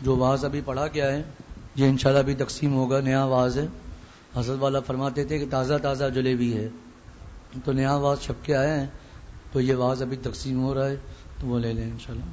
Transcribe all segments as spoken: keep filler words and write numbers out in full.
جو واز ابھی پڑھا گیا ہے یہ انشاءاللہ ابھی تقسیم ہوگا. نیا واز ہے. حضرت والا فرماتے تھے کہ تازہ تازہ جلیبی ہے، تو نیا واز چھپ کے آئے ہیں، تو یہ واز ابھی تقسیم ہو رہا ہے، تو وہ لے لیں انشاءاللہ.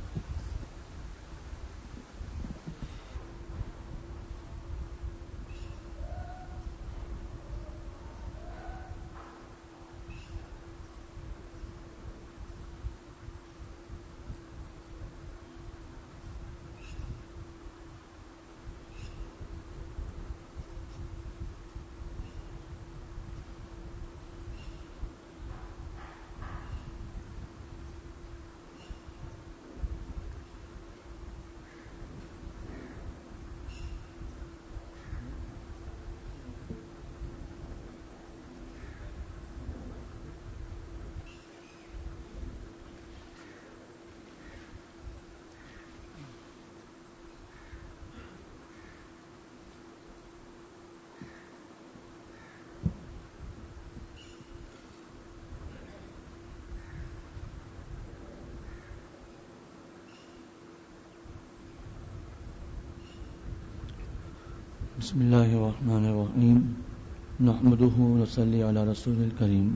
بسم اللہ الرحمن الرحیم نحمده ونصلی علی رسول الکریم.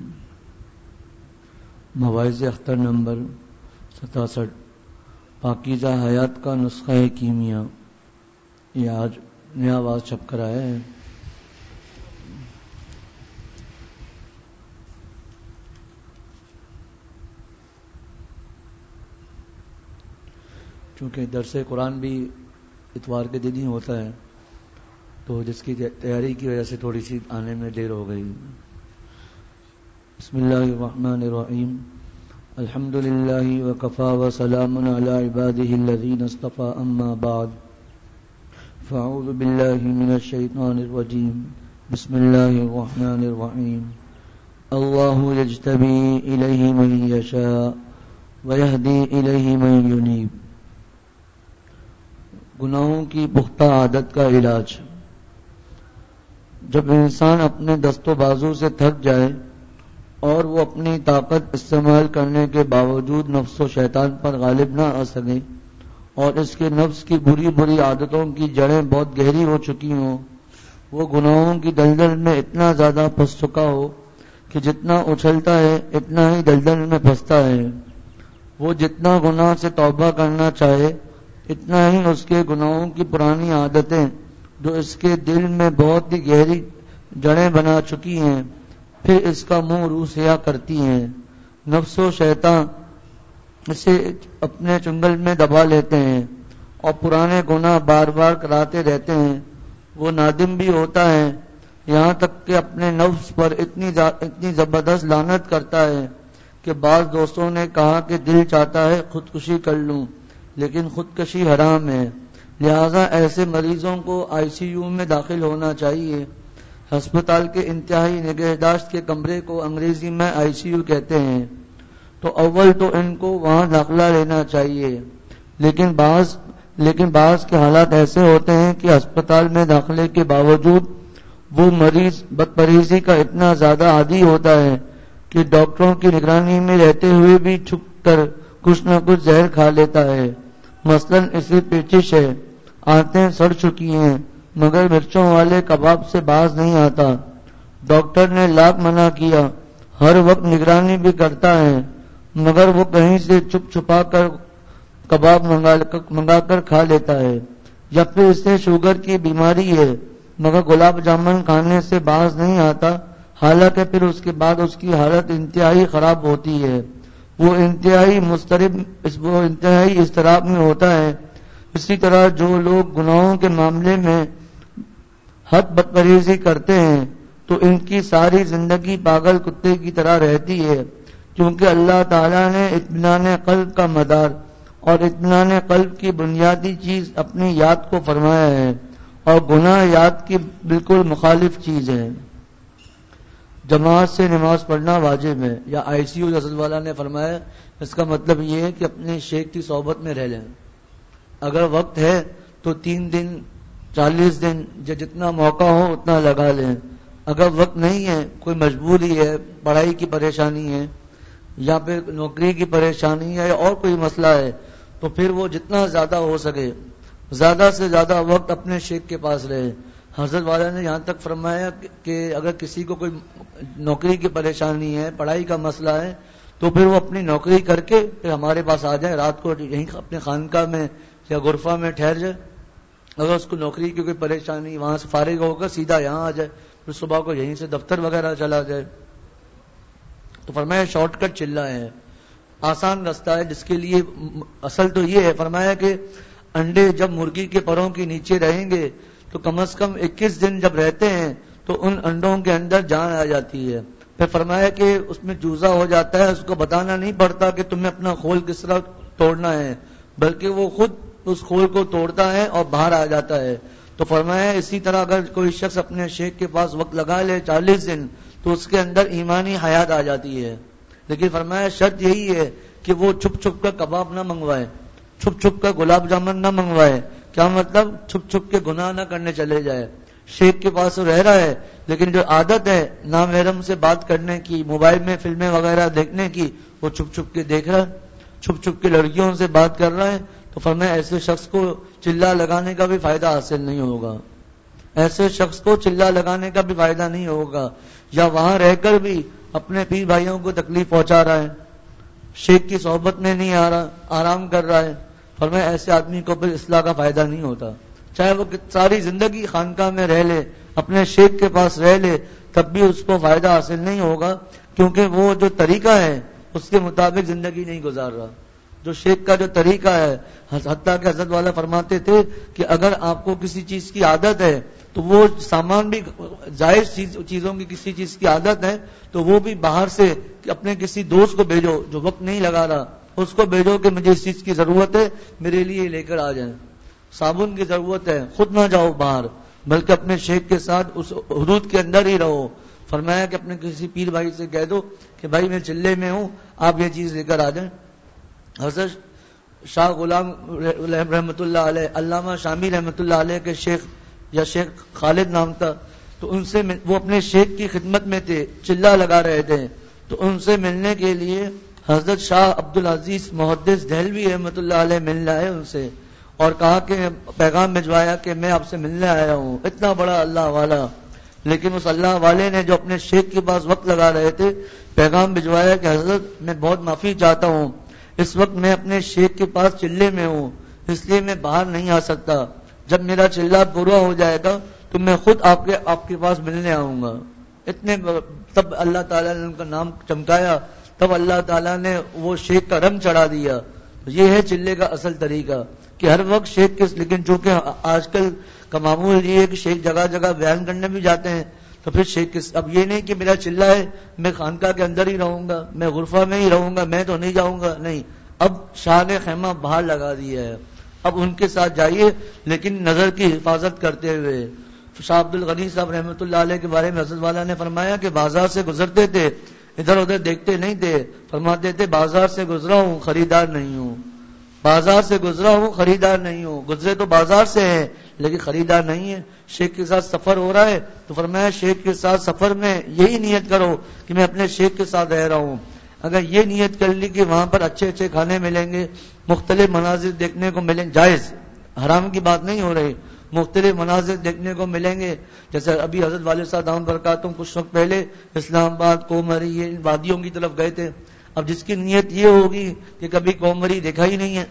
مواعظ اختر نمبر ستاسٹھ، پاکیزہ حیات کا نسخہ کیمیا. یہ آج نیا واز چھپ کر آیا ہے. چونکہ درس قرآن بھی اتوار کے دن ہی ہوتا ہے، تو جس کی تیاری کی وجہ سے تھوڑی سی آنے میں دیر ہو گئی. بسم اللہ الرحمن الرحیم. الحمد للہ وکفا وسلام علی عباده الذین اصطفى، اما بعد فاعوذ باللہ من الشیطان الرجیم. بسم اللہ الرحمن الرحیم. اللہ یجتبی الیہ من یشاء ویہدی الیہ من ینیب. گناہوں کی پختہ عادت کا علاج. جب انسان اپنے دست و بازو سے تھک جائے اور وہ اپنی طاقت استعمال کرنے کے باوجود نفس و شیطان پر غالب نہ آ سکے اور اس کے نفس کی بری بری عادتوں کی جڑیں بہت گہری ہو چکی ہوں، وہ گناہوں کی دلدل میں اتنا زیادہ پھنس چکا ہو کہ جتنا اچھلتا ہے اتنا ہی دلدل میں پھنستا ہے. وہ جتنا گناہ سے توبہ کرنا چاہے اتنا ہی اس کے گناہوں کی پرانی عادتیں جو اس کے دل میں بہت ہی گہری جڑیں بنا چکی ہیں پھر اس کا منہ روح سیاہ کرتی ہیں. نفس و شیطان اسے اپنے چنگل میں دبا لیتے ہیں اور پرانے گناہ بار بار کراتے رہتے ہیں. وہ نادم بھی ہوتا ہے، یہاں تک کہ اپنے نفس پر اتنی اتنی زبردست لعنت کرتا ہے کہ بعض دوستوں نے کہا کہ دل چاہتا ہے خودکشی کر لوں، لیکن خودکشی حرام ہے. لہذا ایسے مریضوں کو آئی سی یو میں داخل ہونا چاہیے. ہسپتال کے انتہائی نگہداشت کے کمرے کو انگریزی میں آئی سی یو کہتے ہیں. تو اول تو ان کو وہاں داخلہ لینا چاہیے، لیکن بعض لیکن بعض کے حالات ایسے ہوتے ہیں کہ ہسپتال میں داخلے کے باوجود وہ مریض بدپرہیزی کا اتنا زیادہ عادی ہوتا ہے کہ ڈاکٹروں کی نگرانی میں رہتے ہوئے بھی چھپ کر کچھ نہ کچھ زہر کھا لیتا ہے. مثلاً اسے پیچش ہے، آنتیں سڑ چکی ہیں مگر مرچوں والے کباب سے باز نہیں آتا. ڈاکٹر نے لاکھ منع کیا، ہر وقت نگرانی بھی کرتا ہے مگر وہ کہیں سے چھپ چھپا کر کباب منگا کر کھا لیتا ہے. یا پھر اسے شوگر کی بیماری ہے مگر گلاب جامن کھانے سے باز نہیں آتا، حالانکہ پھر اس کے بعد اس کی حالت انتہائی خراب ہوتی ہے. وہ انتہائی مضطرب وہ انتہائی اضطراب میں ہوتا ہے. اسی طرح جو لوگ گناہوں کے معاملے میں حد بدپرہیزی کرتے ہیں تو ان کی ساری زندگی پاگل کتے کی طرح رہتی ہے، کیونکہ اللہ تعالیٰ نے اطمینان قلب کا مدار اور اطمینان قلب کی بنیادی چیز اپنی یاد کو فرمایا ہے، اور گناہ یاد کی بالکل مخالف چیز ہے. جماعت سے نماز پڑھنا واجب ہے. یا آئی سی یو حضرت والا نے فرمایا اس کا مطلب یہ ہے کہ اپنے شیخ کی صحبت میں رہ لیں. اگر وقت ہے تو تین دن چالیس دن یا جتنا موقع ہو اتنا لگا لیں. اگر وقت نہیں ہے، کوئی مجبوری ہے، پڑھائی کی پریشانی ہے یا پھر نوکری کی پریشانی ہے یا اور کوئی مسئلہ ہے، تو پھر وہ جتنا زیادہ ہو سکے زیادہ سے زیادہ وقت اپنے شیخ کے پاس رہے. حضرت والا نے یہاں تک فرمایا کہ اگر کسی کو کوئی نوکری کی پریشانی ہے، پڑھائی کا مسئلہ ہے، تو پھر وہ اپنی نوکری کر کے پھر ہمارے پاس آ جائے، رات کو یہیں اپنے خانقاہ میں یا غرفہ میں ٹھہر جائے. اگر اس کو نوکری کی کوئی پریشانی، وہاں سے فارغ ہوگا سیدھا یہاں آ جائے، پھر صبح کو یہیں سے دفتر وغیرہ چلا جائے. تو فرمایا شارٹ کٹ چلہ ہے، آسان راستہ ہے جس کے لیے اصل تو یہ ہے. فرمایا کہ انڈے جب مرغی کے پروں کے نیچے رہیں گے تو کم از کم اکیس دن جب رہتے ہیں تو ان انڈوں کے اندر جان آ جاتی ہے. پھر فرمایا کہ اس میں چوزا ہو جاتا ہے، اس کو بتانا نہیں پڑتا کہ تمہیں اپنا خول کس طرح توڑنا ہے، بلکہ وہ خود اس خول کو توڑتا ہے اور باہر آ جاتا ہے. تو فرمایا اسی طرح اگر کوئی شخص اپنے شیخ کے پاس وقت لگا لے چالیس دن تو اس کے اندر ایمانی حیات آ جاتی ہے. لیکن فرمایا شرط یہی ہے کہ وہ چھپ چھپ کر کباب نہ منگوائے، چھپ چھپ کر گلاب جامن نہ منگوائے. کیا مطلب؟ چھپ چھپ کے گناہ نہ کرنے چلے جائے. شیخ کے پاس رہ رہا ہے لیکن جو عادت ہے نامحرم سے بات کرنے کی، موبائل میں فلمیں وغیرہ دیکھنے کی، وہ چھپ چھپ کے دیکھ رہا ہے، چھپ چھپ کے لڑکیوں سے بات کر رہا ہے. تو فرمایا ایسے شخص کو چلہ لگانے کا بھی فائدہ حاصل نہیں ہوگا، ایسے شخص کو چلہ لگانے کا بھی فائدہ نہیں ہوگا. یا وہاں رہ کر بھی اپنے پیر بھائیوں کو تکلیف پہنچا رہا ہے، شیخ کی صحبت میں نہیں آ رہا، آرام کر رہا ہے. فرمایا ایسے آدمی کو پھر اصلاح کا فائدہ نہیں ہوتا. چاہے وہ ساری زندگی خانقاہ میں رہ لے، اپنے شیخ کے پاس رہ لے، تب بھی اس کو فائدہ حاصل نہیں ہوگا، کیونکہ وہ جو طریقہ ہے اس کے مطابق زندگی نہیں گزار رہا. جو شیخ کا جو طریقہ ہے، حتیٰ کہ حضرت والا فرماتے تھے کہ اگر آپ کو کسی چیز کی عادت ہے تو وہ سامان بھی جائز چیزوں کی کسی چیز کی عادت ہے تو وہ بھی باہر سے اپنے کسی دوست کو بھیجو جو وقت نہیں لگا رہا، اس کو بھیجو کہ مجھے اس چیز کی ضرورت ہے، میرے لیے لے کر آ جائیں. صابن کی ضرورت ہے، خود نہ جاؤ باہر، بلکہ اپنے شیخ کے ساتھ اس حدود کے اندر ہی رہو. فرمایا کہ اپنے کسی پیر بھائی سے کہہ دو کہ بھائی میں چلے میں ہوں، آپ یہ چیز لے کر آ جائیں. حضرت شاہ غلام رحمۃ اللہ علیہ، علامہ شامی رحمۃ اللہ علیہ کے شیخ یا شیخ خالد نام تھا، تو ان سے وہ اپنے شیخ کی خدمت میں تھے، چلہ لگا رہے تھے. تو ان سے ملنے کے لیے حضرت شاہ عبدالعزیز محدث دہلوی رحمۃ اللہ علیہ ملنے آئے ان سے، اور کہا کہ پیغام بھجوایا کہ میں آپ سے ملنے آیا ہوں. اتنا بڑا اللہ والا، لیکن اس اللہ والے نے جو اپنے شیخ کے پاس وقت لگا رہے تھے پیغام بھجوایا کہ حضرت میں بہت معافی چاہتا ہوں، اس وقت میں اپنے شیخ کے پاس چلے میں ہوں، اس لیے میں باہر نہیں آ سکتا. جب میرا چلہ پورا ہو جائے گا تو میں خود آپ کے آپ کے پاس ملنے آؤں گا. اتنے تب اللہ تعالیٰ نے ان کا نام چمکایا، تب اللہ تعالیٰ نے وہ شیخ کا رنگ چڑھا دیا. یہ ہے چلے کا اصل طریقہ کہ ہر وقت شیخ کے، لیکن چونکہ آج کل کا معمول یہ ہے کہ شیخ جگہ جگہ بیان کرنے بھی جاتے ہیں، تو پھر شیخ کس اب یہ نہیں کہ میرا چلہ ہے میں خانقاہ کے اندر ہی رہوں گا، میں غرفہ میں ہی رہوں گا، میں تو نہیں جاؤں گا. نہیں، اب شاہ نے خیمہ باہر لگا دیا ہے، اب ان کے ساتھ جائیے لیکن نظر کی حفاظت کرتے ہوئے. شاہ عبد الغنی صاحب رحمۃ اللہ علیہ کے بارے میں حضرت والا نے فرمایا کہ بازار سے گزرتے تھے، ادھر ادھر دیکھتے نہیں تھے، فرماتے تھے بازار سے گزرا ہوں خریدار نہیں ہوں، بازار سے گزرا ہوں خریدار نہیں ہوں. گزرے تو بازار سے ہیں لیکن خریدار نہیں ہے. شیخ کے ساتھ سفر ہو رہا ہے تو فرمایا شیخ کے ساتھ سفر میں یہی نیت کرو کہ میں اپنے شیخ کے ساتھ رہ رہا ہوں. اگر یہ نیت کر لی کہ وہاں پر اچھے اچھے کھانے ملیں گے، مختلف مناظر دیکھنے کو ملیں، جائز حرام کی بات نہیں ہو رہی، مختلف مناظر دیکھنے کو ملیں گے. جیسے ابھی حضرت والد صاحب دامت برکاتہم کچھ وقت پہلے اسلام آباد کومری یہ وادیوں کی طرف گئے تھے. اب جس کی نیت یہ ہوگی کہ کبھی کومری دیکھا ہی نہیں ہے،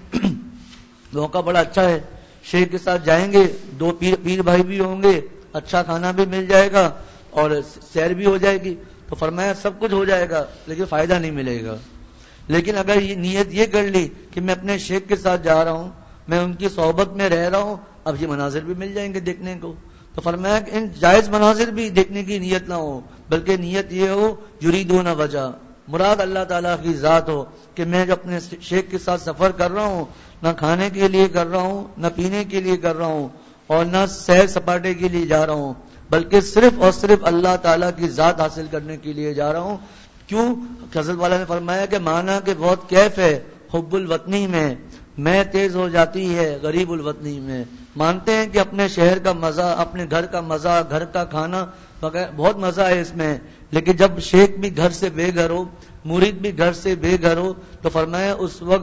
موقع بڑا اچھا ہے، شیخ کے ساتھ جائیں گے، دو پیر پیر بھائی بھی ہوں گے، اچھا کھانا بھی مل جائے گا اور سیر بھی ہو جائے گی. تو فرمایا سب کچھ ہو جائے گا لیکن فائدہ نہیں ملے گا. لیکن اگر یہ نیت یہ کر لی کہ میں اپنے شیخ کے ساتھ جا رہا ہوں، میں ان کی صحبت میں رہ رہا ہوں، اب یہ مناظر بھی مل جائیں گے دیکھنے کو. تو فرمایا کہ ان جائز مناظر بھی دیکھنے کی نیت نہ ہو، بلکہ نیت یہ ہو یریدون وجہ، مراد اللہ تعالیٰ کی ذات ہو کہ میں جو اپنے شیخ کے ساتھ سفر کر رہا ہوں نہ کھانے کے لیے کر رہا ہوں، نہ پینے کے لیے کر رہا ہوں، اور نہ سیر سپاٹے کے لیے جا رہا ہوں، بلکہ صرف اور صرف اللہ تعالیٰ کی ذات حاصل کرنے کے لیے جا رہا ہوں. کیوں؟ حضرت والا نے فرمایا کہ مانا کہ بہت کیف ہے حب الوطنی میں، میں تیز ہو جاتی ہے غریب الوطنی میں. مانتے ہیں کہ اپنے شہر کا مزہ، اپنے گھر کا مزہ، گھر کا کھانا بہت مزہ ہے اس میں، لیکن جب شیخ بھی گھر سے بے گھر ہو، مرید بھی گھر سے بے گھر ہو، تو فرمایا اس وقت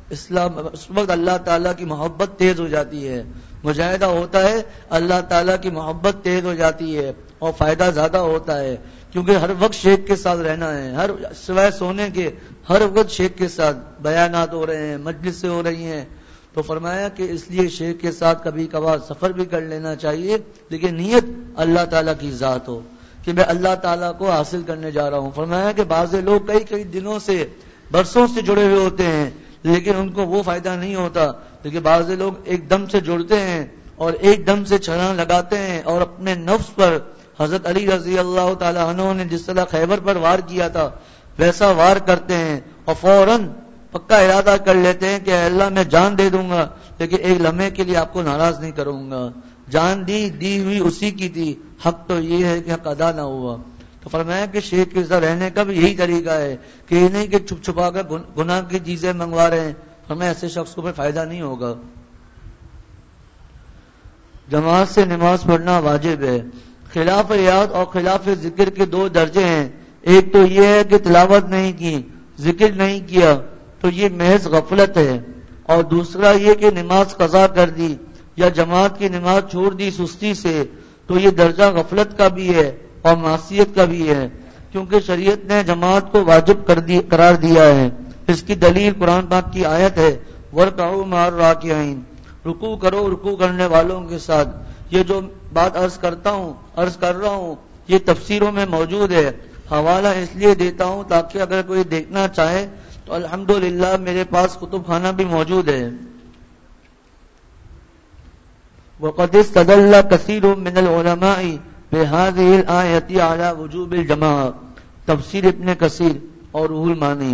اسلام اس وقت اللہ تعالیٰ کی محبت تیز ہو جاتی ہے، مجاہدہ ہوتا ہے، اللہ تعالیٰ کی محبت تیز ہو جاتی ہے اور فائدہ زیادہ ہوتا ہے، کیونکہ ہر وقت شیخ کے ساتھ رہنا ہے، ہر سوائے سونے کے ہر وقت شیخ کے ساتھ بیانات ہو رہے ہیں، مجلسیں ہو رہی ہیں، تو فرمایا کہ اس لیے شیخ کے ساتھ کبھی کبھار سفر بھی کر لینا چاہیے، لیکن نیت اللہ تعالیٰ کی ذات ہو کہ میں اللہ تعالیٰ کو حاصل کرنے جا رہا ہوں۔ فرمایا کہ بعض لوگ کئی کئی دنوں سے برسوں سے جڑے ہوئے ہوتے ہیں لیکن ان کو وہ فائدہ نہیں ہوتا، لیکن بعض لوگ ایک دم سے جڑتے ہیں اور ایک دم سے چھلانگ لگاتے ہیں اور اپنے نفس پر حضرت علی رضی اللہ تعالی عنہ نے جس طرح خیبر پر وار کیا تھا ویسا وار کرتے ہیں اور فوراً پکا ارادہ کر لیتے ہیں کہ اے اللہ میں جان دے دوں گا لیکن ایک لمحے کے لیے آپ کو ناراض نہیں کروں گا، جان دی دی ہوئی اسی کی تھی، حق تو یہ ہے کہ حق ادا نہ ہوا۔ تو فرمایا کہ شیخ کے ساتھ رہنے کا بھی یہی طریقہ ہے کہ یہ نہیں کہ چھپ چھپا کر گناہ کی چیزیں منگوا رہے ہیں، ہمیں ایسے شخص کو فائدہ نہیں ہوگا۔ جماعت سے نماز پڑھنا واجب ہے۔ خلاف یاد اور خلاف ذکر کے دو درجے ہیں، ایک تو یہ ہے کہ تلاوت نہیں کی، ذکر نہیں کیا تو یہ محض غفلت ہے، اور دوسرا یہ کہ نماز قضا کر دی یا جماعت کی نماز چھوڑ دی سستی سے تو یہ درجہ غفلت کا بھی ہے اور معصیت کا بھی ہے، کیونکہ شریعت نے جماعت کو واجب کر دی قرار دیا ہے۔ اس کی دلیل قرآن پاک کی آیت ہے وَارْكَعُوا مَعَ الرَّاكِعِينَ، رکوع کرو رکوع کرنے والوں کے ساتھ۔ یہ جو بات عرض کرتا ہوں عرض کر رہا ہوں یہ تفسیروں میں موجود ہے، حوالہ اس لیے دیتا ہوں تاکہ اگر کوئی دیکھنا چاہے تو الحمدللہ میرے پاس کتب خانہ بھی موجود ہے۔ وَقَدِ اسْتَدَلَّ كَثِيرٌ مِّنَ الْعُلَمَاءِ بِهَٰذِهِ الْآيَةِ عَلَىٰ وُجُوبِ الْجَمَاعَةِ، تفسیر ابن کثیر اور روح المانی۔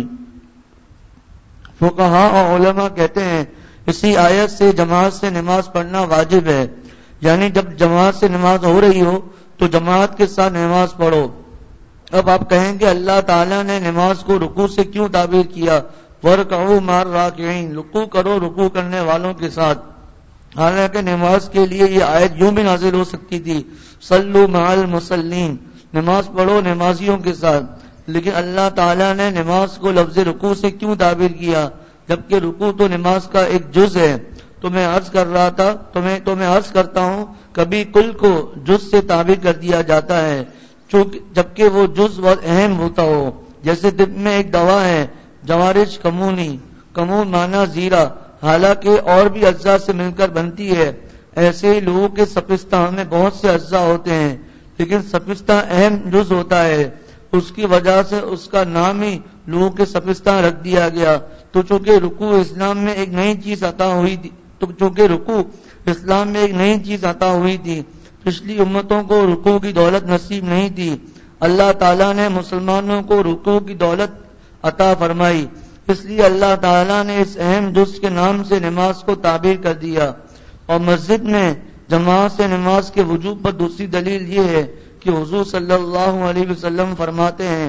فقہاء اور علماء کہتے ہیں اسی آیت سے جماعت سے نماز پڑھنا واجب ہے، یعنی جب جماعت سے نماز ہو رہی ہو تو جماعت کے ساتھ نماز پڑھو۔ اب آپ کہیں کہ اللہ تعالیٰ نے نماز کو رکوع سے کیوں تعبیر کیا؟ وَارْكَعُوا مَعَ الرَّاكِعِينَ، رکوع کرو رکوع کرنے والوں کے ساتھ، حالانکہ نماز کے لیے یہ آیت یوں بھی نازل ہو سکتی تھی صلوا مع المصلین، نماز پڑھو نمازیوں کے ساتھ، لیکن اللہ تعالیٰ نے نماز کو لفظ رکوع سے کیوں تعبیر کیا جبکہ رکوع تو نماز کا ایک جز ہے؟ تو میں عرض کر رہا تھا تو میں تو میں عرض کرتا ہوں کبھی کل کو جز سے تعبیر کر دیا جاتا ہے جبکہ وہ جز بہت اہم ہوتا ہو، جیسے طب میں ایک دوا ہے جوارج کمونی، کمون مانا زیرہ، حالانکہ اور بھی اجزاء سے مل کر بنتی ہے، ایسے ہی لوگوں کے سپستہ میں بہت سے اجزاء ہوتے ہیں لیکن سپستہ اہم جز ہوتا ہے، اس کی وجہ سے اس کا نام ہی لوگوں کے سپستہ رکھ دیا گیا۔ تو چونکہ رکوع اسلام میں ایک نئی چیز عطا ہوئی تھی تو چونکہ رکوع اسلام میں ایک نئی چیز عطا ہوئی تھی پچھلی امتوں کو رکوع کی دولت نصیب نہیں تھی، اللہ تعالیٰ نے مسلمانوں کو رکوع کی دولت عطا فرمائی، اس لیے اللہ تعالیٰ نے اس اہم جز کے نام سے نماز کو تعبیر کر دیا۔ اور مسجد میں جماعت سے نماز کے وجوب پر دوسری دلیل یہ ہے کہ حضور صلی اللہ علیہ وسلم فرماتے ہیں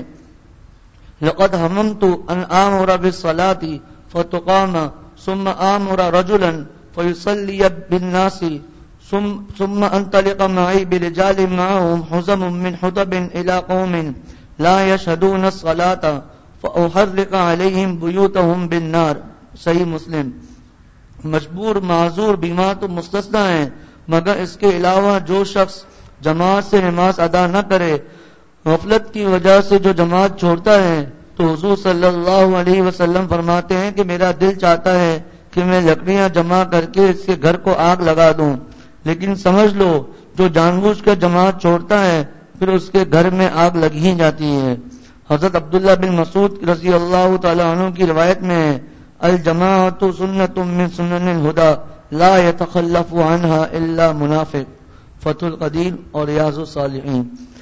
لقد هممت ان آمر بالصلاة فتقام ثم آمر رجلا فيصلي بالناس ثم انطلق معي برجال معهم حزم من حطب الى قوم لا يشهدون الصلاة فأحرق عليهم بيوتهم بالنار، صحیح مسلم۔ مجبور معذور بیمار تو مستثنیٰ ہیں، مگر اس کے علاوہ جو شخص جماعت سے نماز ادا نہ کرے، غفلت کی وجہ سے جو جماعت چھوڑتا ہے، تو حضور صلی اللہ علیہ وسلم فرماتے ہیں کہ میرا دل چاہتا ہے کہ میں لکڑیاں جمع کر کے اس کے گھر کو آگ لگا دوں، لیکن سمجھ لو جو جان بوجھ کر جماعت چھوڑتا ہے پھر اس کے گھر میں آگ لگ ہی جاتی ہے۔ حضرت عبداللہ بن مسعود رضی اللہ تعالی عنہ کی روایت میں ہے الجماعت سنت من سنن الہدی لا يتخلف عنها الا منافق، فتح القدیر اور ریاض الصالحین۔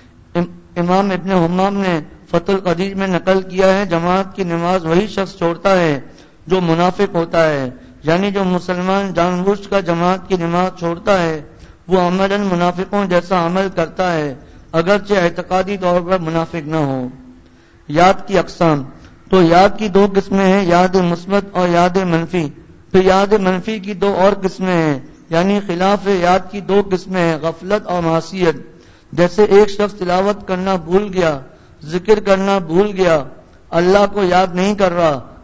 امام ابن حمام نے فتح القدیر میں نقل کیا ہے جماعت کی نماز وہی شخص چھوڑتا ہے جو منافق ہوتا ہے، یعنی جو مسلمان جان بوجھ کر جماعت کی نماز چھوڑتا ہے وہ عملاً منافقوں جیسا عمل کرتا ہے اگرچہ اعتقادی طور پر منافق نہ ہو۔ یاد کی اقسام، تو یاد کی دو قسمیں ہیں، یاد مثبت اور یاد منفی۔ پھر یاد منفی کی دو اور قسمیں ہیں، یعنی خلاف یاد کی دو قسمیں ہیں، غفلت اور معصیت۔ جیسے ایک شخص تلاوت کرنا بھول گیا، ذکر کرنا بھول گیا، اللہ کو یاد نہیں کر رہا،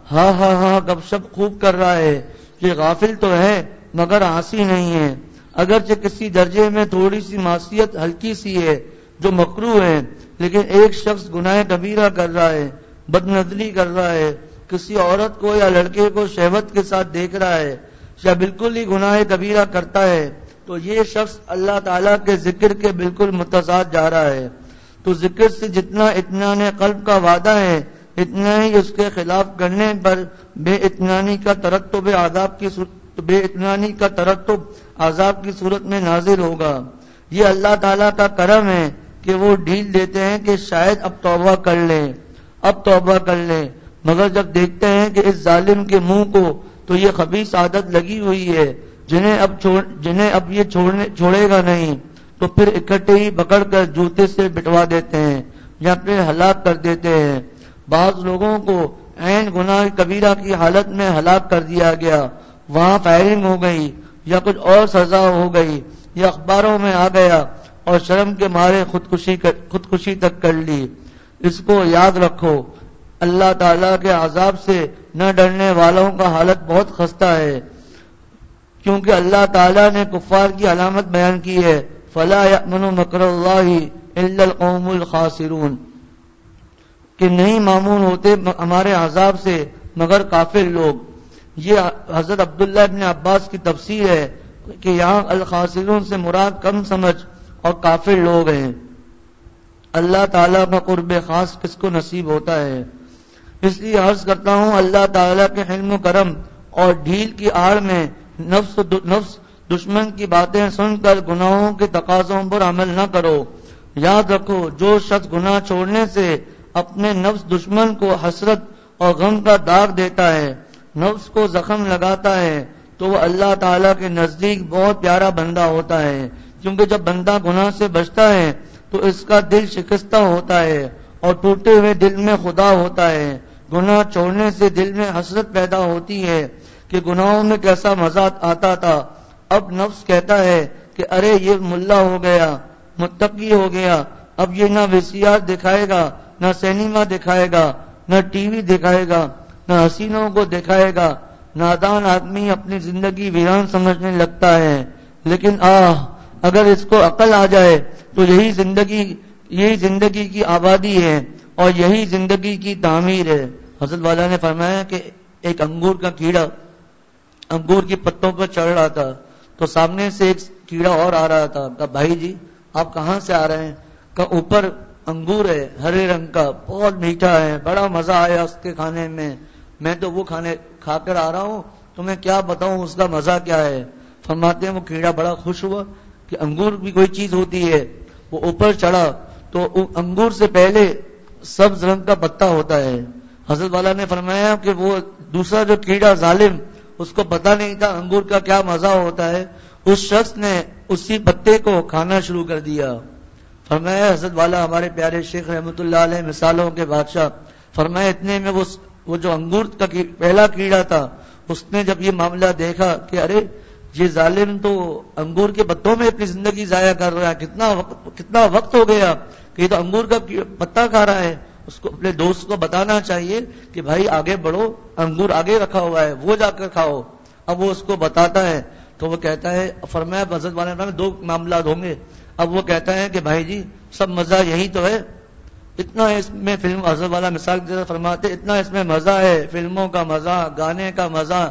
ہاں ہاں ہاں گپ شپ خوب کر رہا ہے، یہ غافل تو ہے مگر عاصی نہیں ہے، اگرچہ کسی درجے میں تھوڑی سی معصیت ہلکی سی ہے جو مکروہ ہے، لیکن ایک شخص گناہ کبیرہ کر رہا ہے، بد نظری کر رہا ہے، کسی عورت کو یا لڑکے کو شہوت کے ساتھ دیکھ رہا ہے یا بالکل ہی گناہ کبیرہ کرتا ہے، تو یہ شخص اللہ تعالیٰ کے ذکر کے بالکل متضاد جا رہا ہے۔ تو ذکر سے جتنا اطمینان قلب کا وعدہ ہے، اتنا ہی اس کے خلاف کرنے پر بے اطمینانی کا ترتب عذاب کی صورت بے اطمینانی کا ترتب عذاب کی صورت میں نازل ہوگا۔ یہ اللہ تعالیٰ کا کرم ہے کہ وہ ڈھیل دیتے ہیں کہ شاید اب توبہ کر لیں اب توبہ کر لیں مگر جب دیکھتے ہیں کہ اس ظالم کے منہ کو تو یہ خبیث عادت لگی ہوئی ہے جنہیں اب چھوڑ جنہیں اب یہ چھوڑنے چھوڑے گا نہیں، تو پھر اکٹھے ہی پکڑ کر جوتے سے بٹوا دیتے ہیں یا پھر ہلاک کر دیتے ہیں۔ بعض لوگوں کو عین گناہ کبیرہ کی حالت میں ہلاک کر دیا گیا، وہاں فائرنگ ہو گئی یا کچھ اور سزا ہو گئی یا اخباروں میں آ گیا اور شرم کے مارے خودکشی خودکشی تک کر لی۔ اس کو یاد رکھو، اللہ تعالیٰ کے عذاب سے نہ ڈرنے والوں کا حالت بہت خستہ ہے، کیونکہ اللہ تعالیٰ نے کفار کی علامت بیان کی ہے، فَلَا يَأْمَنُ مَكْرَ اللَّهِ إِلَّا الْقَوْمُ الْخَاسِرُونَ، کہ نہیں معمون ہوتے ہمارے عذاب سے مگر کافر لوگ۔ یہ حضرت عبداللہ ابن عباس کی تفسیر ہے کہ یہاں الخاسرون سے مراد کم سمجھ اور کافر لوگ ہیں۔ اللہ تعالیٰ کا قرب خاص کس کو نصیب ہوتا ہے؟ اس لیے عرض کرتا ہوں، اللہ تعالیٰ کے حلم و کرم اور ڈھیل کی آڑ میں نفس نفس دشمن کی باتیں سن کر گناہوں کے تقاضوں پر عمل نہ کرو۔ یاد رکھو، جو شخص گناہ چھوڑنے سے اپنے نفس دشمن کو حسرت اور غم کا داغ دیتا ہے، نفس کو زخم لگاتا ہے، تو وہ اللہ تعالیٰ کے نزدیک بہت پیارا بندہ ہوتا ہے، کیونکہ جب بندہ گناہ سے بچتا ہے تو اس کا دل شکستہ ہوتا ہے اور ٹوٹے ہوئے دل میں خدا ہوتا ہے۔ گناہ چھوڑنے سے دل میں حسرت پیدا ہوتی ہے کہ گناہوں میں کیسا مزہ آتا تھا، اب نفس کہتا ہے کہ ارے یہ ملا ہو گیا، متقی ہو گیا، اب یہ نہ وی سی آر دکھائے گا، نہ سینما دکھائے گا، نہ ٹی وی دکھائے گا، نہ حسینوں کو دکھائے گا۔ نادان آدمی اپنی زندگی ویران سمجھنے لگتا ہے، لیکن آہ اگر اس کو عقل آ جائے تو یہی زندگی یہی زندگی کی آبادی ہے اور یہی زندگی کی تعمیر ہے۔ حضرت والا نے فرمایا کہ ایک انگور کا کیڑا انگور کی پتوں پر چڑھ رہا تھا، تو سامنے سے ایک کیڑا اور آ رہا تھا، کہا بھائی جی آپ کہاں سے آ رہے ہیں؟ کہا اوپر انگور ہے ہرے رنگ کا، بہت میٹھا ہے، بڑا مزہ آیا اس کے کھانے میں، میں تو وہ کھانے کھا کر آ رہا ہوں، تمہیں کیا بتاؤں اس کا مزہ کیا ہے۔ فرماتے ہیں وہ کیڑا بڑا خوش ہوا کہ انگور بھی کوئی چیز ہوتی ہے۔ وہ اوپر چڑھا تو انگور سے پہلے سبز رنگ کا پتا ہوتا ہے۔ حضرت والا نے فرمایا کہ وہ دوسرا جو کیڑا ظالم، اس کو پتا نہیں تھا انگور کا کیا مزہ ہوتا ہے، اس شخص نے اسی پتے کو کھانا شروع کر دیا۔ فرمایا حضرت والا ہمارے پیارے شیخ رحمۃ اللہ علیہ مثالوں کے بادشاہ، فرمایا اتنے میں وہ وہ جو انگور کا پہلا کیڑا تھا، اس نے جب یہ معاملہ دیکھا کہ ارے یہ ظالم تو انگور کے پتوں میں اپنی زندگی ضائع کر رہا ہے، کتنا وقت کتنا وقت ہو گیا کہ یہ تو انگور کا پتا کھا رہا ہے، اس کو اپنے دوست کو بتانا چاہیے کہ بھائی آگے بڑھو، انگور آگے رکھا ہوا ہے، وہ جا کر کھاؤ۔ اب وہ اس کو بتاتا ہے تو وہ کہتا ہے، فرمایا حضرت والے میں دو معاملات ہوں گے، اب وہ کہتا ہے کہ بھائی جی سب مزہ یہی تو ہے، اتنا اس میں فلم حضرت والا مثال کی طرح فرماتے اتنا اس میں مزہ ہے، فلموں کا مزہ، گانے کا مزہ،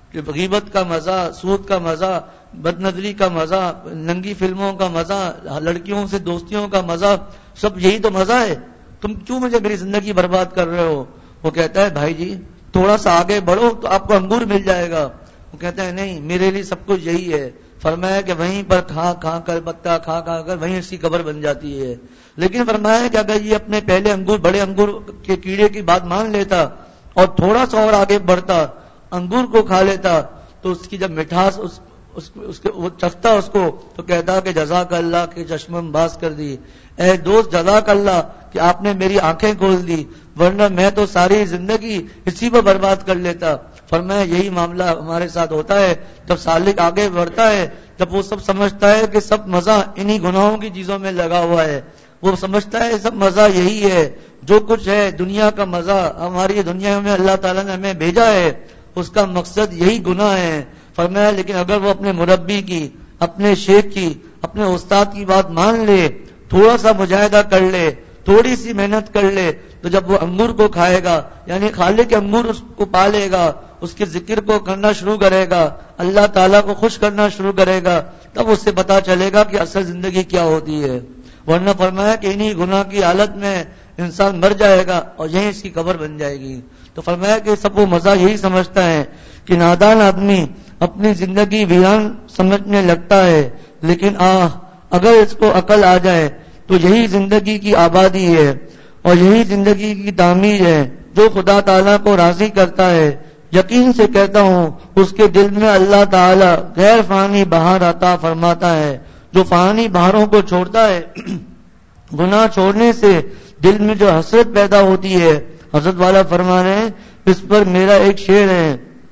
غیبت کا مزہ، سود کا مزہ، بد نظری کا مزہ، ننگی فلموں کا مزہ، لڑکیوں سے دوستیوں کا مزہ، سب یہی تو مزہ ہے، تم کیوں مجھے میری زندگی برباد کر رہے ہو؟ وہ کہتا ہے بھائی جی تھوڑا سا آگے بڑھو تو آپ کو انگور مل جائے گا۔ وہ کہتا ہے نہیں، میرے لیے سب کچھ یہی ہے۔ فرمایا کہ وہیں پر کھا کھا کر پتا کھا کھا کر وہیں اس کی قبر بن جاتی ہے۔ لیکن فرمایا کہ اگر یہ اپنے پہلے انگور بڑے انگور کے کیڑے کی بات مان لیتا اور تھوڑا سا اور آگے بڑھتا، انگور کو کھا لیتا، تو اس کی جب مٹھاس اس اس, اس کے وہ چکھتا اس کو تو کہتا کہ جزاک اللہ کے چشمم باز کر دی، اے دوست جزاک اللہ کہ آپ نے میری آنکھیں کھول دی، ورنہ میں تو ساری زندگی اسی پر برباد کر لیتا۔ فرمایا یہی معاملہ ہمارے ساتھ ہوتا ہے، جب سالک آگے بڑھتا ہے، جب وہ سب سمجھتا ہے کہ سب مزہ انہی گناہوں کی چیزوں میں لگا ہوا ہے، وہ سمجھتا ہے سب مزہ یہی ہے، جو کچھ ہے دنیا کا مزہ، ہماری دنیا میں اللہ تعالیٰ نے ہمیں بھیجا ہے اس کا مقصد یہی گناہ ہے۔ فرمایا لیکن اگر وہ اپنے مربی کی، اپنے شیخ کی، اپنے استاد کی بات مان لے، تھوڑا سا مجاہدہ کر لے، تھوڑی سی محنت کر لے، تو جب وہ انگور کو کھائے گا، یعنی خالق انگور اس کو پالے گا، اس کے ذکر کو کرنا شروع کرے گا، اللہ تعالیٰ کو خوش کرنا شروع کرے گا، تب اس سے پتا چلے گا کہ اصل زندگی کیا ہوتی ہے۔ ورنہ فرمایا کہ انہی گناہ کی حالت میں انسان مر جائے گا اور یہیں اس کی قبر بن جائے گی۔ تو فرمایا کہ سب وہ مزہ یہی سمجھتا ہے کہ نادان آدمی اپنی زندگی ویران سمجھنے لگتا ہے، لیکن آہ اگر اس کو عقل آ جائے تو یہی زندگی کی آبادی ہے اور یہی زندگی کی تعمیر ہے جو خدا تعالیٰ کو راضی کرتا ہے۔ یقین سے کہتا ہوں اس کے دل میں اللہ تعالیٰ غیر فانی بہار عطا فرماتا ہے۔ جو فانی بہاروں کو چھوڑتا ہے، گناہ چھوڑنے سے دل میں جو حسرت پیدا ہوتی ہے، حضرت والا فرما رہے ہیں اس پر میرا ایک شعر ہے،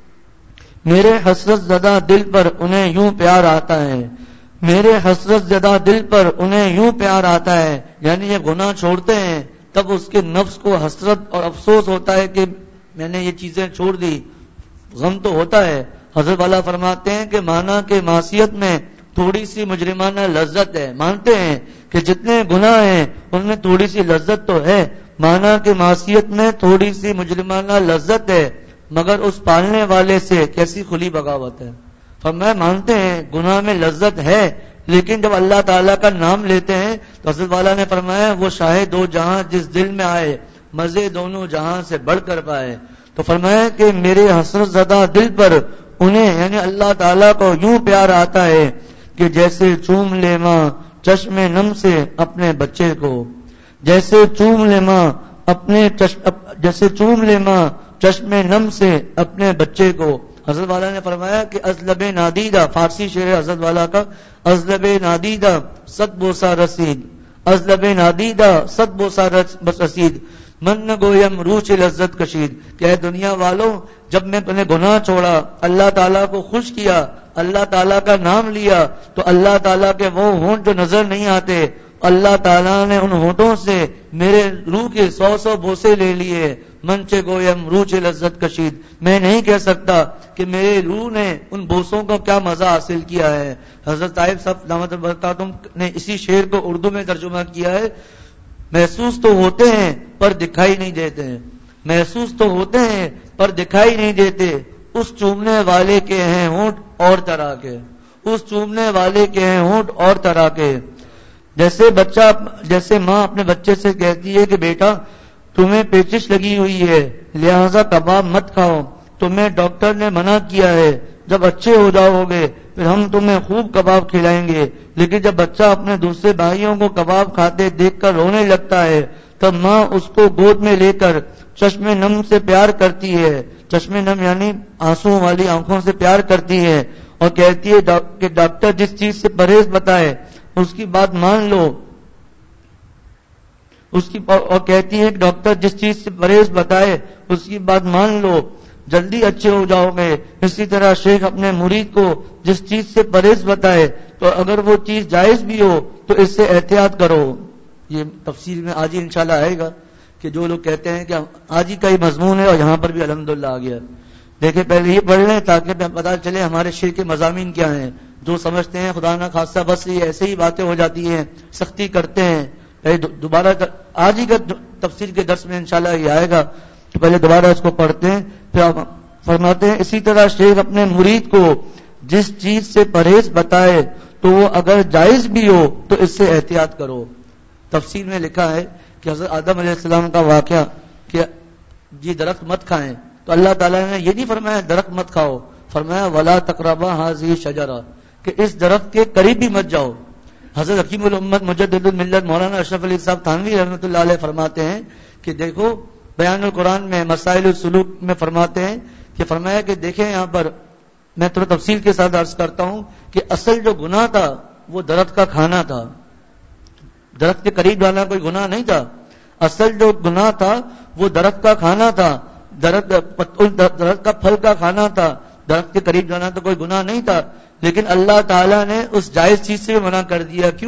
میرے حسرت زدہ دل پر انہیں یوں پیار آتا ہے، میرے حسرت زدہ دل پر انہیں یوں پیار آتا ہے، یعنی یہ گناہ چھوڑتے ہیں تب اس کے نفس کو حسرت اور افسوس ہوتا ہے کہ میں نے یہ چیزیں چھوڑ دی، غم تو ہوتا ہے۔ حضرت والا فرماتے ہیں کہ مانا کہ معصیت میں تھوڑی سی مجرمانہ لذت ہے، مانتے ہیں کہ جتنے گناہ ہیں ان میں تھوڑی سی لذت تو ہے، مانا کہ معصیت میں تھوڑی سی مجرمانہ لذت ہے، مگر اس پالنے والے سے کیسی کھلی بغاوت ہے۔ فرمایا مانتے ہیں گناہ میں لذت ہے، لیکن جب اللہ تعالیٰ کا نام لیتے ہیں تو حضرت والا نے فرمایا وہ شاہ دو جہاں جس دل میں آئے، مزے دونوں جہاں سے بڑھ کر پائے۔ تو فرمایا کہ میرے حسرت زدہ دل پر انہیں یعنی اللہ تعالیٰ کو یوں پیار آتا ہے کہ جیسے چوم لے ماں چشم نم سے اپنے بچے کو، جیسے چوم لے ماں اپنے جیسے چوم لے ماں چشم نم سے اپنے بچے کو۔ حضرت والا نے فرمایا کہ ازلب نادیدہ، فارسی شعر حضرت والا کا، ازلب نادیدہ صد بوسا رسید، ازلب نادیدہ صد بوسا رسید، من گویم روچ لذت کشید، کہ اے دنیا والوں جب میں نے گناہ چھوڑا، اللہ تعالیٰ کو خوش کیا، اللہ تعالیٰ کا نام لیا، تو اللہ تعالیٰ کے وہ ہونٹ جو نظر نہیں آتے، اللہ تعالیٰ نے ان ہونٹوں سے میرے روح کے سو سو بوسے لے لیے۔ منچے گویم روچ لذت کشید، میں نہیں کہہ سکتا کہ میرے روح نے ان بوسوں کو کیا مزہ حاصل کیا ہے۔ حضرت طائب صاحب دامت برکاتہ نے اسی شعر کو اردو میں ترجمہ کیا ہے، محسوس تو ہوتے ہیں پر دکھائی نہیں دیتے ہیں، محسوس تو ہوتے ہیں پر دکھائی نہیں دیتے، اس چومنے والے کے ہیں ہونٹ اور طرح کے، اس چومنے والے کے ہیں ہونٹ اور طرح کے۔ جیسے بچہ جیسے ماں اپنے بچے سے کہتی ہے کہ بیٹا تمہیں پیچش لگی ہوئی ہے لہذا کباب مت کھاؤ، تمہیں ڈاکٹر نے منع کیا ہے، جب اچھے ہو جاؤ گے پھر ہم تمہیں خوب کباب کھلائیں گے۔ لیکن جب بچہ اپنے دوسرے بھائیوں کو کباب کھاتے دیکھ کر رونے لگتا ہے تب ماں اس کو گود میں لے کر چشم نم سے پیار کرتی ہے، چشم نم یعنی آنسو والی آنکھوں سے پیار کرتی ہے اور کہتی ہے کہ ڈاکٹر جس چیز سے پرہیز بتائے اس کی بات مان لو، اس کی اور کہتی ہے کہ ڈاکٹر جس چیز سے پرہیز بتائے اس کی بات مان لو، جلدی اچھے ہو جاؤ گے۔ اسی طرح شیخ اپنے مرید کو جس چیز سے پرہیز بتائے تو اگر وہ چیز جائز بھی ہو تو اس سے احتیاط کرو۔ یہ تفصیل میں آج ہی انشاءاللہ آئے گا کہ جو لوگ کہتے ہیں کہ آج ہی کا ہی مضمون ہے اور یہاں پر بھی الحمدللہ آ گیا، دیکھیں پہلے یہ پڑھ لیں تاکہ پتہ چلے ہمارے شیخ کے مضامین کیا ہیں۔ جو سمجھتے ہیں خدا نہ خاصہ بس یہ ایسے ہی باتیں ہو جاتی ہیں، سختی کرتے ہیں، پہلے دوبارہ آج ہی کا تفسیر کے درس میں انشاءاللہ یہ آئے گا تو پہلے دوبارہ اس کو پڑھتے ہیں پھر فرماتے ہیں اسی طرح شیخ اپنے مرید کو جس چیز سے پرہیز بتائے تو وہ اگر جائز بھی ہو تو اس سے احتیاط کرو۔ تفسیر میں لکھا ہے کہ حضرت آدم علیہ السلام کا واقعہ کہ جی درخت مت کھائیں تو اللہ تعالیٰ نے یہ نہیں فرمایا درخت مت کھاؤ، فرمایا ولا تقربا هذه شجرہ کہ اس درخت کے قریب بھی مت جاؤ۔ حضرت حکیم الامت مجدد الملت مولانا اشرف علی صاحب تھانوی رحمۃ اللہ علیہ فرماتے ہیں کہ دیکھو بیان القرآن میں مسائل السلوک میں فرماتے ہیں کہ فرمایا کہ دیکھیں یہاں پر میں تھوڑا تفصیل کے ساتھ عرض کرتا ہوں کہ اصل جو گناہ تھا وہ درخت کا کھانا تھا، درخت کے قریب جانا کوئی گناہ نہیں تھا، اصل جو گناہ تھا وہ درخت کا کھانا تھا، درخت درخت کا پھل کا کھانا تھا، درخت کے قریب جانا تو کوئی گناہ نہیں تھا، لیکن اللہ تعالیٰ نے اس جائز چیز سے منع کر دیا۔ کیوں؟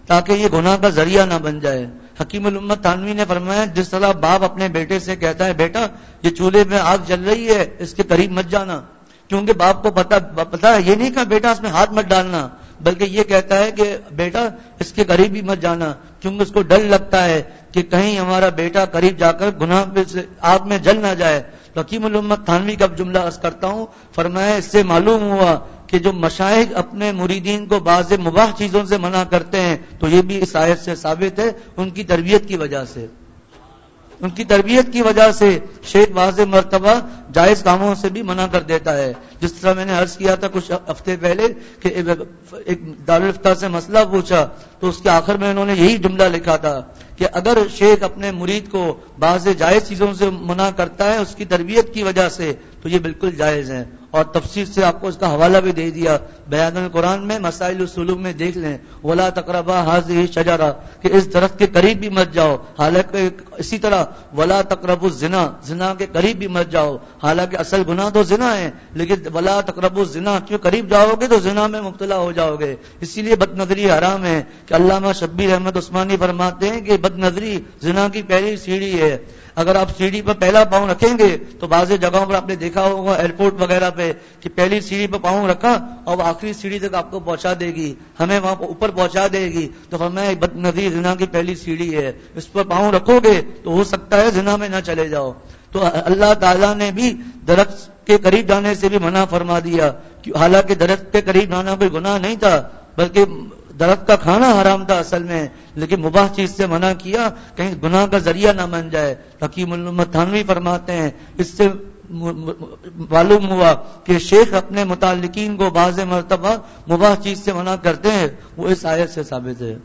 تاکہ یہ گناہ کا ذریعہ نہ بن جائے۔ حکیم الامت تھانوی نے فرمایا جس طرح باپ اپنے بیٹے سے کہتا ہے بیٹا یہ چولہے میں آگ جل رہی ہے اس کے قریب مت جانا، کیونکہ باپ کو پتا پتا ہے، یہ نہیں کہا بیٹا اس میں ہاتھ مت ڈالنا، بلکہ یہ کہتا ہے کہ بیٹا اس کے قریب بھی مت جانا، کیونکہ اس کو ڈر لگتا ہے کہ کہیں ہمارا بیٹا قریب جا کر گناہ آگ میں جل نہ جائے۔ تو حکیم الامت تھانوی کا جملہ عرض کرتا ہوں، فرمایا اس سے معلوم ہوا کہ جو مشائخ اپنے مریدین کو بعض مباح چیزوں سے منع کرتے ہیں تو یہ بھی اس آیت سے ثابت ہے، ان کی تربیت کی وجہ سے ان کی تربیت کی وجہ سے شیخ واضح مرتبہ جائز کاموں سے بھی منع کر دیتا ہے۔ جس طرح میں نے عرض کیا تھا کچھ ہفتے پہلے کہ ایک دارالفتہ سے مسئلہ پوچھا تو اس کے آخر میں انہوں نے یہی جملہ لکھا تھا کہ اگر شیخ اپنے مرید کو بعض جائز چیزوں سے منع کرتا ہے اس کی تربیت کی وجہ سے تو یہ بالکل جائز ہے، اور تفسیر سے آپ کو اس کا حوالہ بھی دے دیا، بیان القرآن میں مسائل السلوک میں دیکھ لیں، ولا تقربا هذه الشجرہ کہ اس درخت کے قریب بھی مت جاؤ، حالانکہ اسی طرح ولا تقربوا الزنا زنا کے قریب بھی مت جاؤ، حالانکہ اصل گناہ تو زنا ہے، لیکن ولا تقربوا الزنا کیوں قریب جاؤ گے تو زنا میں مبتلا ہو جاؤ گے، اسی لیے بد نظری حرام ہے کہ علامہ شبیر احمد عثمانی فرماتے ہیں کہ بد نظری زنا کی پہلی سیڑھی ہے۔ اگر آپ سیڑھی پر پہلا پاؤں رکھیں گے تو بعض جگہوں پر آپ نے دیکھا ہوگا ایئرپورٹ وغیرہ پہ کہ پہلی سیڑھی پر پاؤں رکھا اور آخری سیڑھی تک آپ کو پہنچا دے گی، ہمیں وہاں اوپر پہنچا دے گی، تو فرمایا بد نظری زنا کی پہلی سیڑھی ہے، اس پر پاؤں رکھو گے تو ہو سکتا ہے زنا میں نہ چلے جاؤ۔ تو اللہ تعالیٰ نے بھی درخت کے قریب جانے سے بھی منع فرما دیا، حالانکہ درخت کے قریب جانا کوئی گناہ نہیں تھا بلکہ درخت کا کھانا حرام تھا اصل میں، لیکن مباح چیز سے منع کیا کہیں گناہ کا ذریعہ نہ بن جائے۔ حکیم الامت تھانوی فرماتے ہیں اس سے معلوم ہوا کہ شیخ اپنے متعلقین کو بعض مرتبہ مباح چیز سے منع کرتے ہیں، وہ اس آیت سے ثابت ہے۔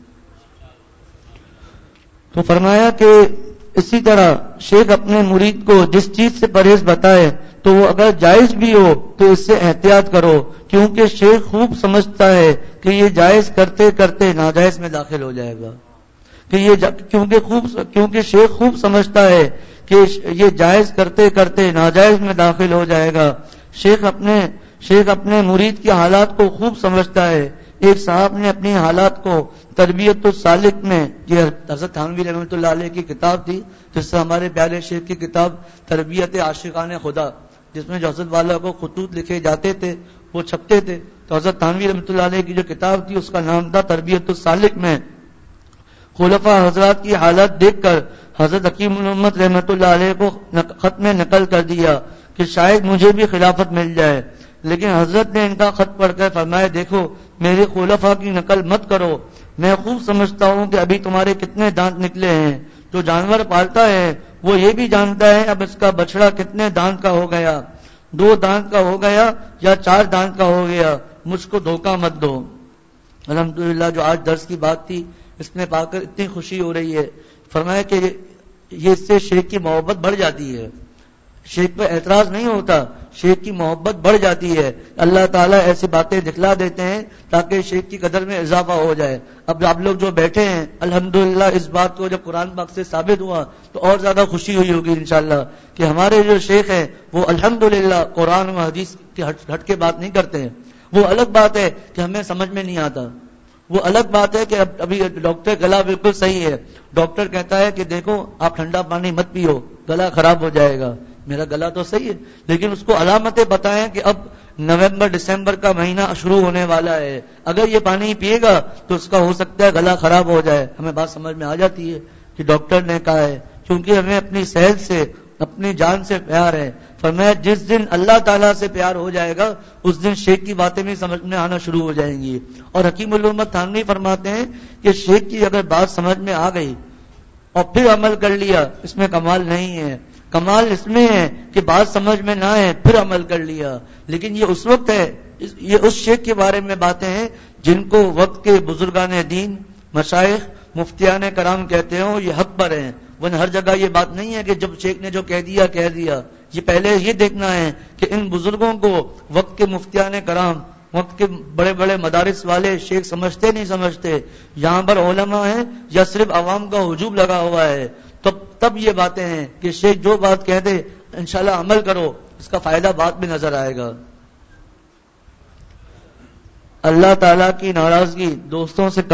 تو فرمایا کہ اسی طرح شیخ اپنے مرید کو جس چیز سے پرہیز بتائے تو وہ اگر جائز بھی ہو تو اس سے احتیاط کرو، کیونکہ شیخ خوب سمجھتا ہے کہ یہ جائز کرتے کرتے ناجائز میں داخل ہو جائے گا، کہ یہ جا... کیونکہ خوب کیونکہ شیخ خوب سمجھتا ہے کہ یہ جائز کرتے کرتے ناجائز میں داخل ہو جائے گا۔ شیخ اپنے شیخ اپنے مرید کے حالات کو خوب سمجھتا ہے۔ ایک صاحب نے اپنی حالات کو تربیت السالک میں، یہ حضرت تھانوی رحمۃ اللہ علیہ کی کتاب تھی، جس سے ہمارے پیارے شیخ کی کتاب تربیت عاشقان خدا، جس میں جو حضرت والا کو خطوط لکھے جاتے تھے وہ چھپتے تھے، تو حضرت تھانوی رحمۃ اللہ علیہ کی جو کتاب تھی اس کا نام تھا تربیت السالک میں۔ خلفاء حضرات کی حالت دیکھ کر حضرت حکیم الامت رحمۃ اللہ علیہ کو خط میں نقل کر دیا کہ شاید مجھے بھی خلافت مل جائے، لیکن حضرت نے ان کا خط پڑھ کر فرمایا دیکھو میرے خلفاء کی نقل مت کرو، میں خوب سمجھتا ہوں کہ ابھی تمہارے کتنے دانت نکلے ہیں، جو جانور پالتا ہے وہ یہ بھی جانتا ہے اب اس کا بچڑا کتنے دانت کا ہو گیا، دو دانت کا ہو گیا یا چار دانت کا ہو گیا، مجھ کو دھوکہ مت دو۔ الحمدللہ جو آج درس کی بات تھی اس میں پا کر اتنی خوشی ہو رہی ہے، فرمایا کہ یہ اس سے شیخ کی محبت بڑھ جاتی ہے، شیخ پہ اعتراض نہیں ہوتا، شیخ کی محبت بڑھ جاتی ہے۔ اللہ تعالیٰ ایسی باتیں دکھلا دیتے ہیں تاکہ شیخ کی قدر میں اضافہ ہو جائے۔ اب آپ لوگ جو بیٹھے ہیں الحمدللہ اس بات کو جب قرآن پاک سے ثابت ہوا تو اور زیادہ خوشی ہوئی ہوگی انشاءاللہ کہ ہمارے جو شیخ ہیں وہ الحمدللہ قرآن و حدیث کی ہٹ, ہٹ کے بات نہیں کرتے ہیں۔ وہ الگ بات ہے کہ ہمیں سمجھ میں نہیں آتا، وہ الگ بات ہے کہ اب ابھی ڈاکٹر گلا بالکل صحیح ہے، ڈاکٹر کہتا ہے کہ دیکھو آپ ٹھنڈا پانی مت پیو گلا خراب ہو جائے گا، میرا گلا تو صحیح ہے لیکن اس کو علامتیں بتائیں کہ اب نومبر دسمبر کا مہینہ شروع ہونے والا ہے، اگر یہ پانی پیے گا تو اس کا ہو سکتا ہے گلا خراب ہو جائے۔ ہمیں بات سمجھ میں آ جاتی ہے کہ ڈاکٹر نے کہا ہے، کیونکہ ہمیں اپنی صحت سے اپنی جان سے پیار ہے۔ فرمایا جس دن اللہ تعالیٰ سے پیار ہو جائے گا اس دن شیخ کی باتیں بھی سمجھ میں آنا شروع ہو جائیں گی۔ اور حکیم الامت تھانوی فرماتے ہیں کہ شیخ کی اگر بات سمجھ میں آ گئی اور پھر عمل کر لیا اس میں کمال نہیں ہے، کمال اس میں ہے کہ بات سمجھ میں نہ آئے پھر عمل کر لیا، لیکن یہ اس وقت ہے، یہ اس شیخ کے بارے میں باتیں ہیں جن کو وقت کے بزرگان دین، مشائخ، مفتیان کرام کہتے ہوں یہ حق پر ہیں۔ ورنہ ہر جگہ یہ بات نہیں ہے کہ جب شیخ نے جو کہہ دیا کہہ دیا، یہ پہلے یہ دیکھنا ہے کہ ان بزرگوں کو وقت کے مفتیان کرام، وقت کے بڑے بڑے مدارس والے شیخ سمجھتے نہیں سمجھتے، یہاں پر علماء ہیں یا صرف عوام کا ہجوم لگا ہوا ہے، تب تب یہ باتیں ہیں کہ شیخ جو بات کہہ دے انشاءاللہ عمل کرو، اس کا فائدہ بعد میں نظر آئے گا۔ اللہ تعالیٰ کی ناراضگی دوستوں سے کم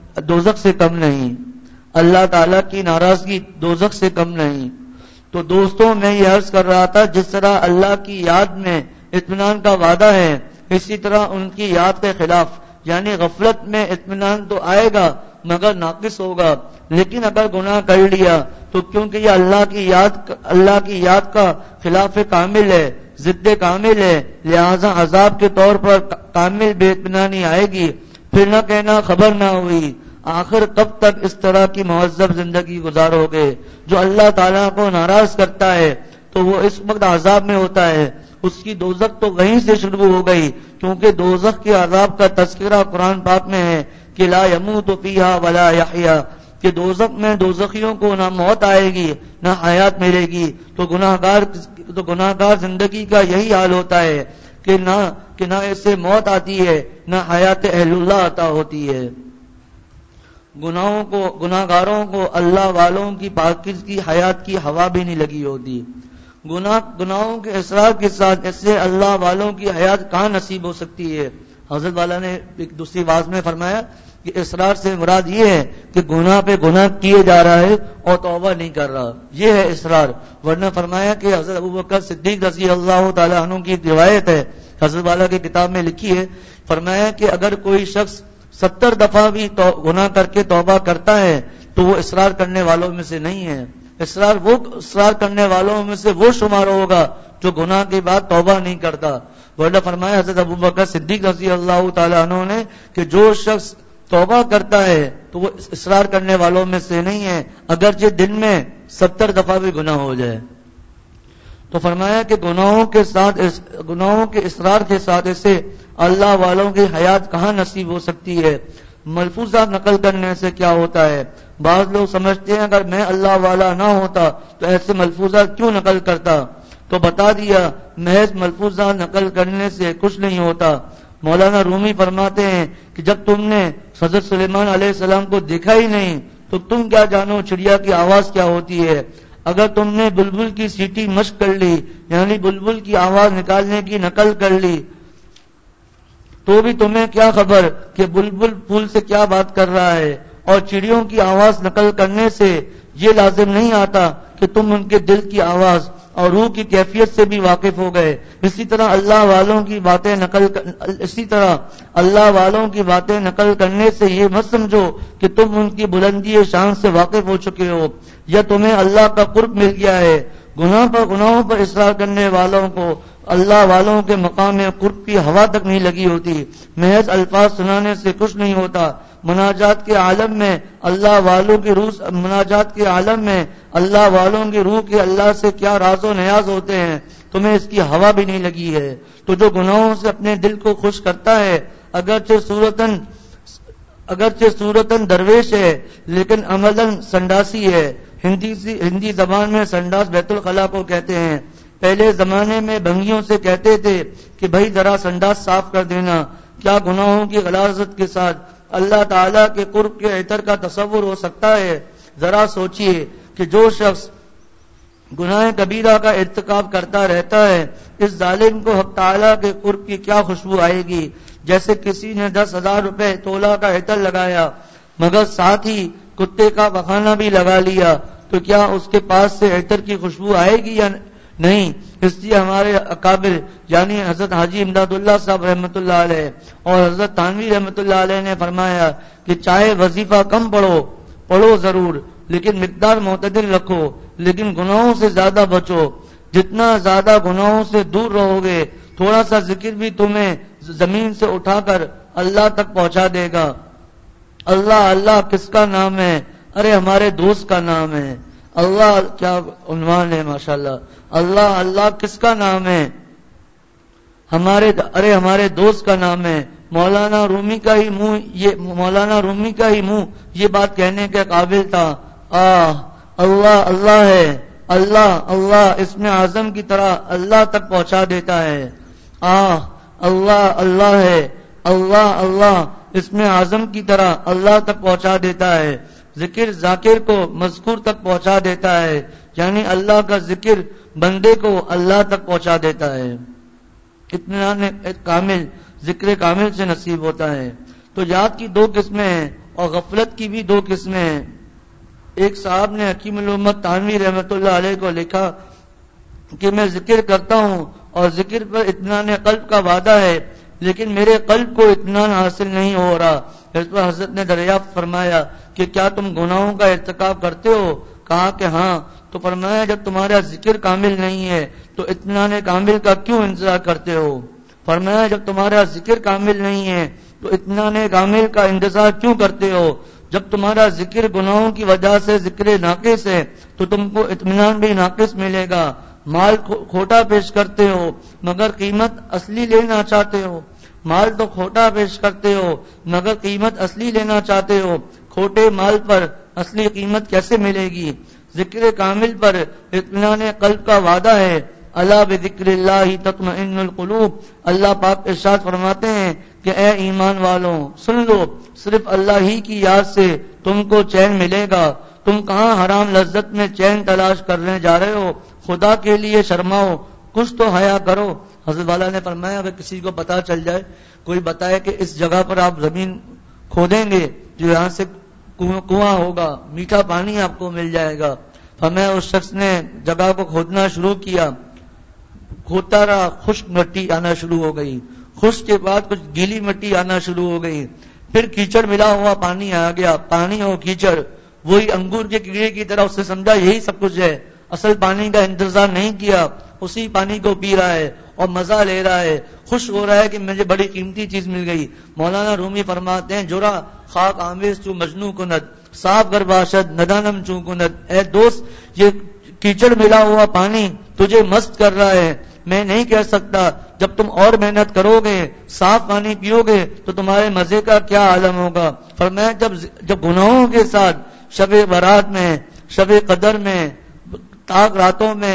دوزخ سے کم نہیں، اللہ تعالیٰ کی ناراضگی دوزخ سے کم نہیں۔ تو دوستوں میں یہ عرض کر رہا تھا جس طرح اللہ کی یاد میں اطمینان کا وعدہ ہے، اسی طرح ان کی یاد کے خلاف یعنی غفلت میں اطمینان تو آئے گا مگر ناقص ہوگا، لیکن اگر گناہ کر لیا تو کیونکہ یہ اللہ کی یاد اللہ کی یاد کا خلاف کامل ہے، ضد کامل ہے، لہذا عذاب کے طور پر کامل بے اطمینانی آئے گی، پھر نہ کہنا خبر نہ ہوئی، آخر کب تک اس طرح کی مہذب زندگی گزارو گے؟ جو اللہ تعالیٰ کو ناراض کرتا ہے تو وہ اس وقت عذاب میں ہوتا ہے، اس کی دوزخ تو وہیں سے شروع ہو گئی، کیونکہ دوزخ کے عذاب کا تذکرہ قرآن پاک میں ہے کہ لا یموت فیہا ولا یحیا، کہ دوزخ میں دوزخیوں کو نہ موت آئے گی نہ حیات ملے گی۔ تو گناہگار تو گناہگار زندگی کا یہی حال ہوتا ہے کہ نہ کہ نہ اسے موت آتی ہے نہ حیات اہل اللہ عطا ہوتی ہے۔ گناہوں کو گناہگاروں کو اللہ والوں کی پاکیزگی حیات کی ہوا بھی نہیں لگی ہوتی۔ گناہ گناہوں کے اصرار کے ساتھ ایسے اللہ والوں کی حیات کہاں نصیب ہو سکتی ہے؟ حضرت والا نے ایک دوسری واز میں فرمایا کہ اصرار سے مراد یہ ہے کہ گناہ پہ گناہ کیے جا رہا ہے اور توبہ نہیں کر رہا، یہ ہے اصرار۔ ورنہ فرمایا کہ حضرت ابوبکر صدیق رضی اللہ تعالی عنہ کی روایت ہے، حضرت والا کی کتاب میں لکھی ہے، فرمایا کہ اگر کوئی شخص ستر دفعہ بھی گناہ کر کے توبہ کرتا ہے تو وہ اصرار کرنے والوں میں سے نہیں ہے، اصرار وہ اصرار کرنے والوں میں سے وہ شمار ہوگا جو گناہ کے بعد توبہ نہیں کرتا۔ ورنہ فرمایا حضرت ابوبکر صدیق رضی اللہ تعالی عنہ نے کہ جو شخص توبہ کرتا ہے تو وہ اصرار کرنے والوں میں سے نہیں ہے، اگرچہ دن میں ستر دفعہ بھی گناہ ہو جائے۔ تو فرمایا کہ گناہوں کے ساتھ گناہوں کے اصرار کے ساتھ اسے اللہ والوں کی حیات کہاں نصیب ہو سکتی ہے؟ ملفوظات نقل کرنے سے کیا ہوتا ہے؟ بعض لوگ سمجھتے ہیں اگر میں اللہ والا نہ ہوتا تو ایسے ملفوظات کیوں نقل کرتا؟ تو بتا دیا محض ملفوظات نقل کرنے سے کچھ نہیں ہوتا۔ مولانا رومی فرماتے ہیں کہ جب تم نے حضرت سلیمان علیہ السلام کو دیکھا ہی نہیں تو تم کیا جانو چڑیا کی آواز کیا ہوتی ہے؟ اگر تم نے بلبل کی سیٹی مشق کر لی یعنی بلبل کی آواز نکالنے کی نقل کر لی تو بھی تمہیں کیا خبر کہ بلبل پھول سے کیا بات کر رہا ہے؟ اور چڑیوں کی آواز نقل کرنے سے یہ لازم نہیں آتا کہ تم ان کے دل کی آواز اور روح کی کیفیت سے بھی واقف ہو گئے۔ اسی طرح اللہ والوں کی باتیں نقل اسی طرح اللہ والوں کی باتیں نقل کرنے سے یہ مت سمجھو کہ تم ان کی بلندی شان سے واقف ہو چکے ہو یا تمہیں اللہ کا قرب مل گیا ہے۔ گناہ پر گناہوں پر اصرار کرنے والوں کو اللہ والوں کے مقام قرب کی ہوا تک نہیں لگی ہوتی، محض الفاظ سنانے سے کچھ نہیں ہوتا۔ مناجات کے عالم میں اللہ والوں کی روح مناجات کے عالم میں اللہ والوں کی روح کے اللہ سے کیا راز و نیاز ہوتے ہیں، تمہیں اس کی ہوا بھی نہیں لگی ہے۔ تو جو گناہوں سے اپنے دل کو خوش کرتا ہے اگرچہ صورتاً اگرچہ صورتاً درویش ہے لیکن عملاً سنڈاسی ہے۔ ہندی ہندی زبان میں سنڈاس بیت الخلا کو کہتے ہیں۔ پہلے زمانے میں بھنگیوں سے کہتے تھے کہ بھائی ذرا سنڈاس صاف کر دینا۔ کیا گناہوں کی غلاظت کے ساتھ اللہ تعالیٰ کے قرب کے عطر کا تصور ہو سکتا ہے؟ ذرا سوچئے کہ جو شخص گناہ کبیرہ کا ارتکاب کرتا رہتا ہے اس ظالم کو حق تعالیٰ کے قرب کی کیا خوشبو آئے گی؟ جیسے کسی نے دس ہزار روپے تولا کا عطر لگایا مگر ساتھ ہی کتے کا بخانہ بھی لگا لیا تو کیا اس کے پاس سے عطر کی خوشبو آئے گی یا نہیں؟ اس لیے ہمارے اکابر یعنی حضرت حاجی امداد اللہ صاحب رحمۃ اللہ علیہ اور حضرت تھانوی رحمۃ اللہ علیہ نے فرمایا کہ چاہے وظیفہ کم پڑھو پڑھو ضرور لیکن مقدار معتدل رکھو، لیکن گناہوں سے زیادہ بچو۔ جتنا زیادہ گناہوں سے دور رہو گے تھوڑا سا ذکر بھی تمہیں زمین سے اٹھا کر اللہ تک پہنچا دے گا۔ اللہ اللہ کس کا نام ہے؟ ارے ہمارے دوست کا نام ہے۔ اللہ کیا عنوان ہے ماشاءاللہ۔ اللہ اللہ کس کا نام ہے؟ ہمارے ارے ہمارے دوست کا نام ہے۔ مولانا رومی کا ہی منہ یہ مولانا رومی کا ہی منہ یہ بات کہنے کے قابل تھا۔ آہ اللہ اللہ ہے، اللہ اللہ اس میں اعظم کی طرح اللہ تک پہنچا دیتا ہے۔ آہ اللہ اللہ ہے، اللہ اللہ اس میں اعظم کی طرح اللہ تک پہنچا دیتا ہے۔ ذکر ذاکر کو مذکور تک پہنچا دیتا ہے، یعنی اللہ کا ذکر بندے کو اللہ تک پہنچا دیتا ہے۔ اطمینان کامل ذکر کامل سے نصیب ہوتا ہے۔ تو یاد کی دو قسمیں ہیں اور غفلت کی بھی دو قسمیں ہیں. ایک صاحب نے حکیم الامت تھانوی رحمۃ اللہ علیہ کو لکھا کہ میں ذکر کرتا ہوں اور ذکر پر اطمینان قلب کا وعدہ ہے، لیکن میرے قلب کو اطمینان حاصل نہیں ہو رہا. اس پر حضرت نے دریافت فرمایا کہ کیا تم گناہوں کا ارتکاب کرتے ہو؟ کہا کہ ہاں. تو فرمایا جب تمہارا ذکر کامل نہیں ہے تو اطمینان کامل کا کیوں انتظار کرتے ہو؟ فرمایا جب تمہارا ذکر کامل نہیں ہے تو اطمینان کامل کا انتظار کیوں کرتے ہو؟ جب تمہارا ذکر گناہوں کی وجہ سے ذکر ناقص ہے تو تم کو اطمینان بھی ناقص ملے گا. مال کھوٹا پیش کرتے ہو مگر قیمت اصلی لینا چاہتے ہو. مال تو کھوٹا پیش کرتے ہو مگر قیمت اصلی لینا چاہتے ہو. کھوٹے مال پر اصلی قیمت کیسے ملے گی؟ ذکر کامل پر اطمینان قلب کا وعدہ ہے. الا بذکر اللہ تطمئن القلوب. اللہ پاک ارشاد فرماتے ہیں کہ اے ایمان والوں سن لو، صرف اللہ ہی کی یاد سے تم کو چین ملے گا. تم کہاں حرام لذت میں چین تلاش کرنے جا رہے ہو؟ خدا کے لیے شرماؤ، کچھ تو حیا کرو. حضرت والا نے فرمایا اگر کسی کو پتا چل جائے، کوئی بتائے کہ اس جگہ پر آپ زمین کھودیں گے جو یہاں سے کنواں ہوگا، میٹھا پانی آپ کو مل جائے گا. فرمایا اس شخص نے جگہ کو کھودنا شروع کیا، کھودتا رہا، خشک مٹی آنا شروع ہو گئی. خشک کے بعد کچھ گیلی مٹی آنا شروع ہو گئی. پھر کیچڑ ملا ہوا پانی آ گیا. پانی اور کیچڑ وہی انگور کے کیڑے کی طرح. اس نے سمجھا یہی سب کچھ ہے، اصل پانی کا انتظار نہیں کیا، اسی پانی کو پی رہا ہے اور مزہ لے رہا ہے، خوش ہو رہا ہے کہ مجھے بڑی قیمتی چیز مل گئی. مولانا رومی فرماتے ہیں جورا خاک آمیز چو مجنو کند صاف گر باشد ندانم چو کند. اے دوست یہ کیچڑ ملا ہوا پانی تجھے مست کر رہا ہے. میں نہیں کہہ سکتا جب تم اور محنت کرو گے، صاف پانی پیو گے تو تمہارے مزے کا کیا عالم ہوگا. فرمایا جب جب گناہوں کے ساتھ شب برات میں، شب قدر میں، تاک راتوں میں،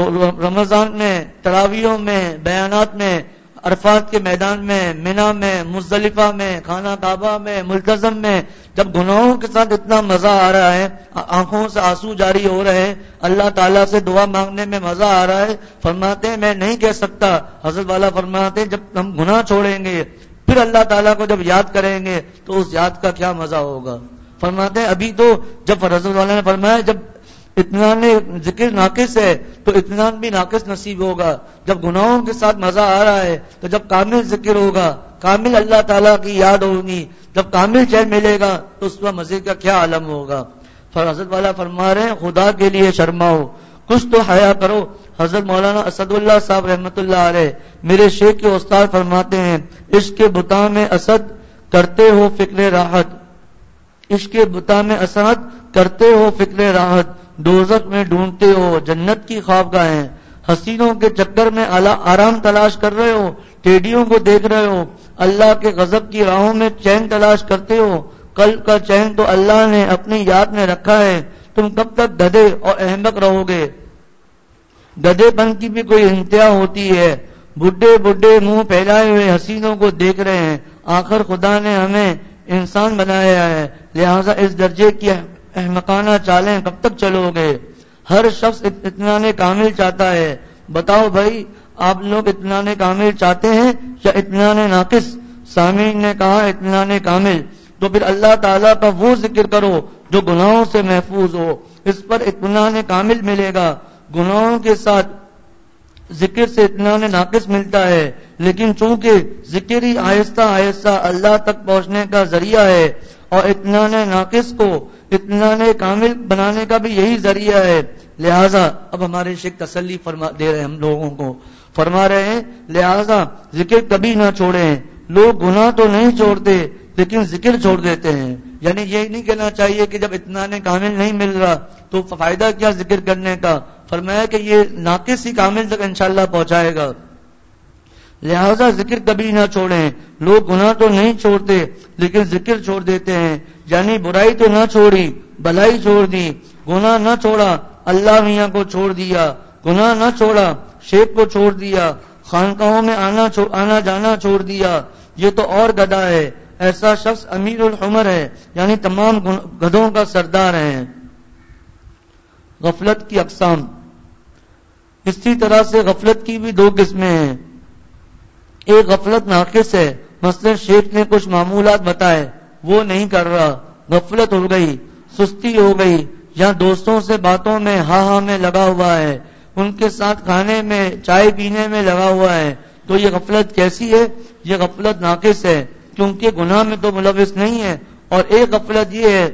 رمضان میں، تراویحوں میں، بیانات میں، عرفات کے میدان میں، مینا میں، مزدلفہ میں، خانہ کعبہ میں، ملتزم میں، جب گناہوں کے ساتھ اتنا مزہ آ رہا ہے، آنکھوں سے آنسو جاری ہو رہے ہیں، اللہ تعالیٰ سے دعا مانگنے میں مزہ آ رہا ہے. فرماتے ہیں میں نہیں کہہ سکتا. حضرت والا فرماتے ہیں جب ہم گناہ چھوڑیں گے پھر اللہ تعالیٰ کو جب یاد کریں گے تو اس یاد کا کیا مزہ ہوگا. فرماتے ہیں ابھی تو جب حضرت والا نے فرمایا جب اطمینان ذکر ناقص ہے تو اطمینان بھی ناقص نصیب ہوگا. جب گناہوں کے ساتھ مزہ آ رہا ہے تو جب کامل ذکر ہوگا، کامل اللہ تعالیٰ کی یاد ہوگی، جب کامل چین ملے گا تو اس کا مزے کا کیا عالم ہوگا. حضرت والا فرما رہے ہیں خدا کے لیے شرماؤ، کچھ تو حیا کرو. حضرت مولانا اسد اللہ صاحب رحمۃ اللہ علیہ میرے شیخ کے استاد فرماتے ہیں عشق کے بتا میں اسد کرتے ہو فکر راحت، عشق کے بتا میں اسد کرتے ہو فکر راحت، دوزخ میں ڈھونڈتے ہو جنت کی خوابگاہیں، حسینوں کے چکر میں آرام تلاش کر رہے ہو، ٹیڈیوں کو دیکھ رہے ہو، اللہ کے غضب کی راہوں میں چین تلاش کرتے ہو. قلب کا چین تو اللہ نے اپنی یاد میں رکھا ہے. تم کب تک گدھے اور احمق رہو گے؟ گدھے پن کی بھی کوئی انتہا ہوتی ہے. بڈھے بڈھے منہ پھیلائے ہوئے حسینوں کو دیکھ رہے ہیں. آخر خدا نے ہمیں انسان بنایا ہے، لہذا اس درجے کی احمقانہ چالیں کب تک چلو گے؟ ہر شخص اطمینان کامل چاہتا ہے. بتاؤ بھائی آپ لوگ اطمینان کامل چاہتے ہیں یا اطمینان ناقص؟ سامعین نے کہا اطمینان کامل. تو پھر اللہ تعالیٰ کا وہ ذکر کرو جو گناہوں سے محفوظ ہو، اس پر اطمینان کامل ملے گا. گناہوں کے ساتھ ذکر سے اطمینان ناقص ملتا ہے، لیکن چونکہ ذکر ہی آہستہ آہستہ اللہ تک پہنچنے کا ذریعہ ہے اور اطمینان ناقص کو اطمینان کامل بنانے کا بھی یہی ذریعہ ہے، لہذا اب ہمارے شیخ تسلی فرما دے رہے ہیں ہم لوگوں کو، فرما رہے ہیں لہذا ذکر کبھی نہ چھوڑیں. لوگ گناہ تو نہیں چھوڑتے لیکن ذکر چھوڑ دیتے ہیں. یعنی یہ نہیں کہنا چاہیے کہ جب اطمینان کامل نہیں مل رہا تو فائدہ کیا ذکر کرنے کا. فرمایا کہ یہ ناقص ہی کامل تک انشاءاللہ پہنچائے گا. لہذا ذکر کبھی نہ چھوڑیں. لوگ گناہ تو نہیں چھوڑتے لیکن ذکر چھوڑ دیتے ہیں. یعنی برائی تو نہ چھوڑی، بھلائی چھوڑ دی. گناہ نہ چھوڑا، اللہ میاں کو چھوڑ دیا. گناہ نہ چھوڑا، شیخ کو چھوڑ دیا. خانقاہوں میں آنا آنا جانا چھوڑ دیا. یہ تو اور گدھا ہے. ایسا شخص امیر الحمر ہے، یعنی تمام گدھوں کا سردار ہے. غفلت کی اقسام. اسی طرح سے غفلت کی بھی دو قسمیں ہیں. ایک غفلت ناقص ہے، مثلا شیخ نے کچھ معمولات بتائے وہ نہیں کر رہا، غفلت ہو گئی، سستی ہو گئی، یا دوستوں سے باتوں میں ہاں ہاں میں لگا ہوا ہے، ان کے ساتھ کھانے میں چائے پینے میں لگا ہوا ہے، تو یہ غفلت کیسی ہے؟ یہ غفلت ناقص ہے، کیونکہ گناہ میں تو ملوث نہیں ہے۔ اور ایک غفلت یہ ہے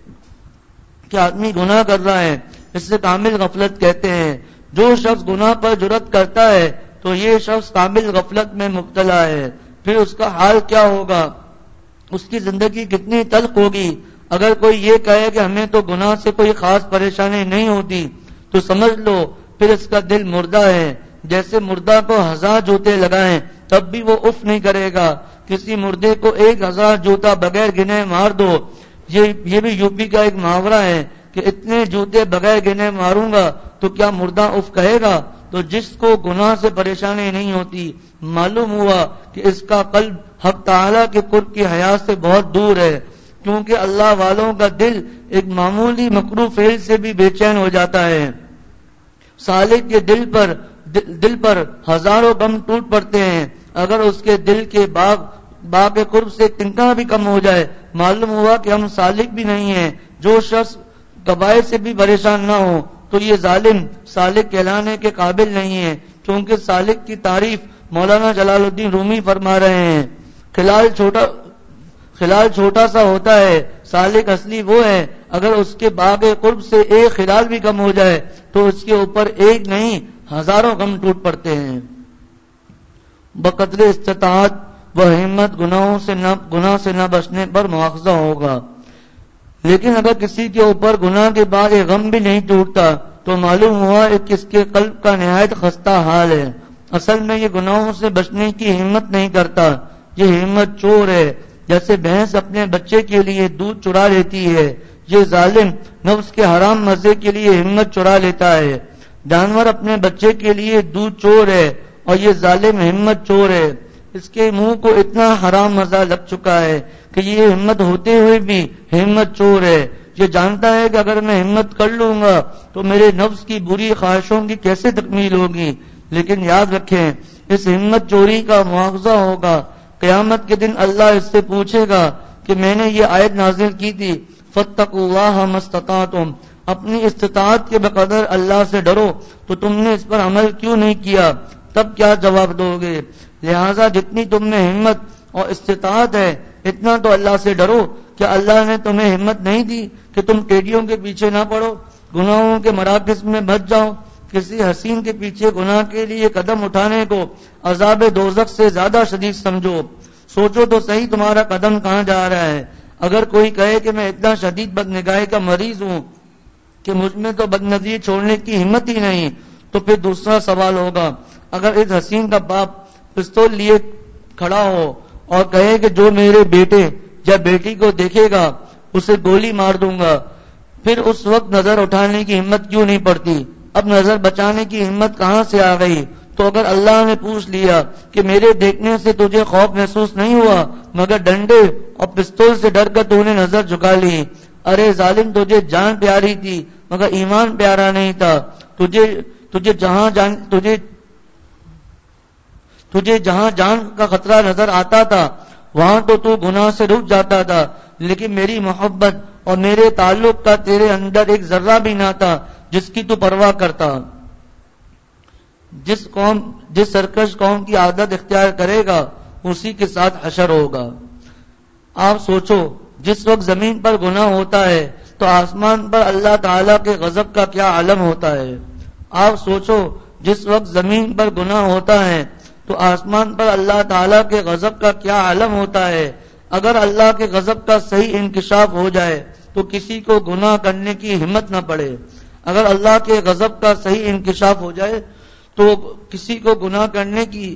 کہ آدمی گناہ کر رہا ہے، اس سے کامل غفلت کہتے ہیں۔ جو شخص گناہ پر جرأت کرتا ہے تو یہ شخص کامل غفلت میں مبتلا ہے۔ پھر اس کا حال کیا ہوگا؟ اس کی زندگی کتنی تلخ ہوگی۔ اگر کوئی یہ کہے کہ ہمیں تو گناہ سے کوئی خاص پریشانی نہیں ہوتی، تو سمجھ لو پھر اس کا دل مردہ ہے۔ جیسے مردہ کو ہزار جوتے لگائیں تب بھی وہ اف نہیں کرے گا، کسی مردے کو ایک ہزار جوتا بغیر گنے مار دو، یہ یہ بھی یو پی کا ایک محاورہ ہے کہ اتنے جوتے بغیر گنے ماروں گا تو کیا مردہ اف کہے گا؟ تو جس کو گناہ سے پریشانی نہیں ہوتی، معلوم ہوا کہ اس کا قلب حق تعالیٰ کے قرب کی حیات سے بہت دور ہے، کیونکہ اللہ والوں کا دل ایک معمولی مکروہ فعل سے بھی بے چین ہو جاتا ہے۔ سالک کے دل پر دل پر ہزاروں غم ٹوٹ پڑتے ہیں، اگر اس کے دل کے باغ باغ قرب سے تنکا بھی کم ہو جائے، معلوم ہوا کہ ہم سالک بھی نہیں ہیں۔ جو شخص قبائل سے بھی پریشان نہ ہو تو یہ ظالم سالک کہلانے کے قابل نہیں ہے، کیونکہ سالک کی تعریف مولانا جلال الدین رومی فرما رہے ہیں، خلال چھوٹا خلال چھوٹا سا ہوتا ہے، سالک اصلی وہ ہے اگر اس کے باغ قرب سے ایک خلال بھی کم ہو جائے تو اس کے اوپر ایک نہیں ہزاروں غم ٹوٹ پڑتے ہیں۔ بقدر استطاعت و ہمت گناہوں سے نہ گناہ سے نہ بچنے پر مواخذہ ہوگا، لیکن اگر کسی کے اوپر گناہ کے بعد ایک غم بھی نہیں ٹوٹتا تو معلوم ہوا کہ اس کے قلب کا نہایت خستہ حال ہے۔ اصل میں یہ گناہوں سے بچنے کی ہمت نہیں کرتا، یہ ہمت چور ہے، جیسے بھینس اپنے بچے کے لیے دودھ چرا لیتی ہے، یہ ظالم نفس کے حرام مزے کے لیے ہمت چرا لیتا ہے۔ جانور اپنے بچے کے لیے دودھ چور ہے اور یہ ظالم ہمت چور ہے، اس کے منہ کو اتنا حرام مزہ لگ چکا ہے کہ یہ ہمت ہوتے ہوئے بھی ہمت چور ہے۔ یہ جانتا ہے کہ اگر میں ہمت کر لوں گا تو میرے نفس کی بری خواہشوں کی کیسے تکمیل ہوگی، لیکن یاد رکھیں اس ہمت چوری کا مواخذہ ہوگا۔ قیامت کے دن اللہ اس سے پوچھے گا کہ میں نے یہ آیت نازل کی تھی فاتقوا اللہ ما استطعتم، اپنی استطاعت کے بقدر اللہ سے ڈرو، تو تم نے اس پر عمل کیوں نہیں کیا؟ تب کیا جواب دو گے؟ لہذا جتنی تم میں ہمت اور استطاعت ہے اتنا تو اللہ سے ڈرو۔ کیا اللہ نے تمہیں ہمت نہیں دی کہ تم ٹیڈیوں کے پیچھے نہ پڑو، گناہوں کے مراکز میں بچ جاؤ؟ کسی حسین کے پیچھے گناہ کے لیے قدم اٹھانے کو عذاب دوزخ سے زیادہ شدید سمجھو۔ سوچو تو صحیح تمہارا قدم کہاں جا رہا ہے۔ اگر کوئی کہے کہ میں اتنا شدید بدنگاہی کا مریض ہوں کہ مجھ میں تو بدنظری چھوڑنے کی ہمت ہی نہیں، تو پھر دوسرا سوال ہوگا، اگر اس حسین کا باپ پستول لیے کھڑا ہو اور کہے کہ جو میرے بیٹے یا بیٹی کو دیکھے گا اسے گولی مار دوں گا، پھر اس وقت نظر اٹھانے کی ہمت کیوں نہیں پڑتی؟ اب نظر بچانے کی ہمت کہاں سے آ گئی؟ تو اگر اللہ نے پوچھ لیا کہ میرے دیکھنے سے تجھے خوف محسوس نہیں ہوا مگر ڈنڈے اور پستول سے ڈر کر تو نے نظر جھکا لی، ارے ظالم تجھے جان پیاری تھی مگر ایمان پیارا نہیں تھا، تجھے تجھے جہاں جان تجھے تجھے جہاں جان کا خطرہ نظر آتا تھا وہاں تو تو گناہ سے رک جاتا تھا، لیکن میری محبت اور میرے تعلق کا تیرے اندر ایک ذرہ بھی نہ تھا جس کی تو پرواہ کرتا۔ جس قوم جس سرکش قوم کی عادت اختیار کرے گا اسی کے ساتھ حشر ہوگا۔ آپ سوچو جس وقت زمین پر گناہ ہوتا ہے تو آسمان پر اللہ تعالیٰ کے غضب کا کیا عالم ہوتا ہے۔ آپ سوچو جس وقت زمین پر گناہ ہوتا ہے تو آسمان پر اللہ تعالیٰ کے غضب کا کیا عالم ہوتا ہے۔ اگر اللہ کے غضب کا صحیح انکشاف ہو جائے تو کسی کو گناہ کرنے کی ہمت نہ پڑے، اگر اللہ کے غضب کا صحیح انکشاف ہو جائے تو کسی کو گناہ کرنے کی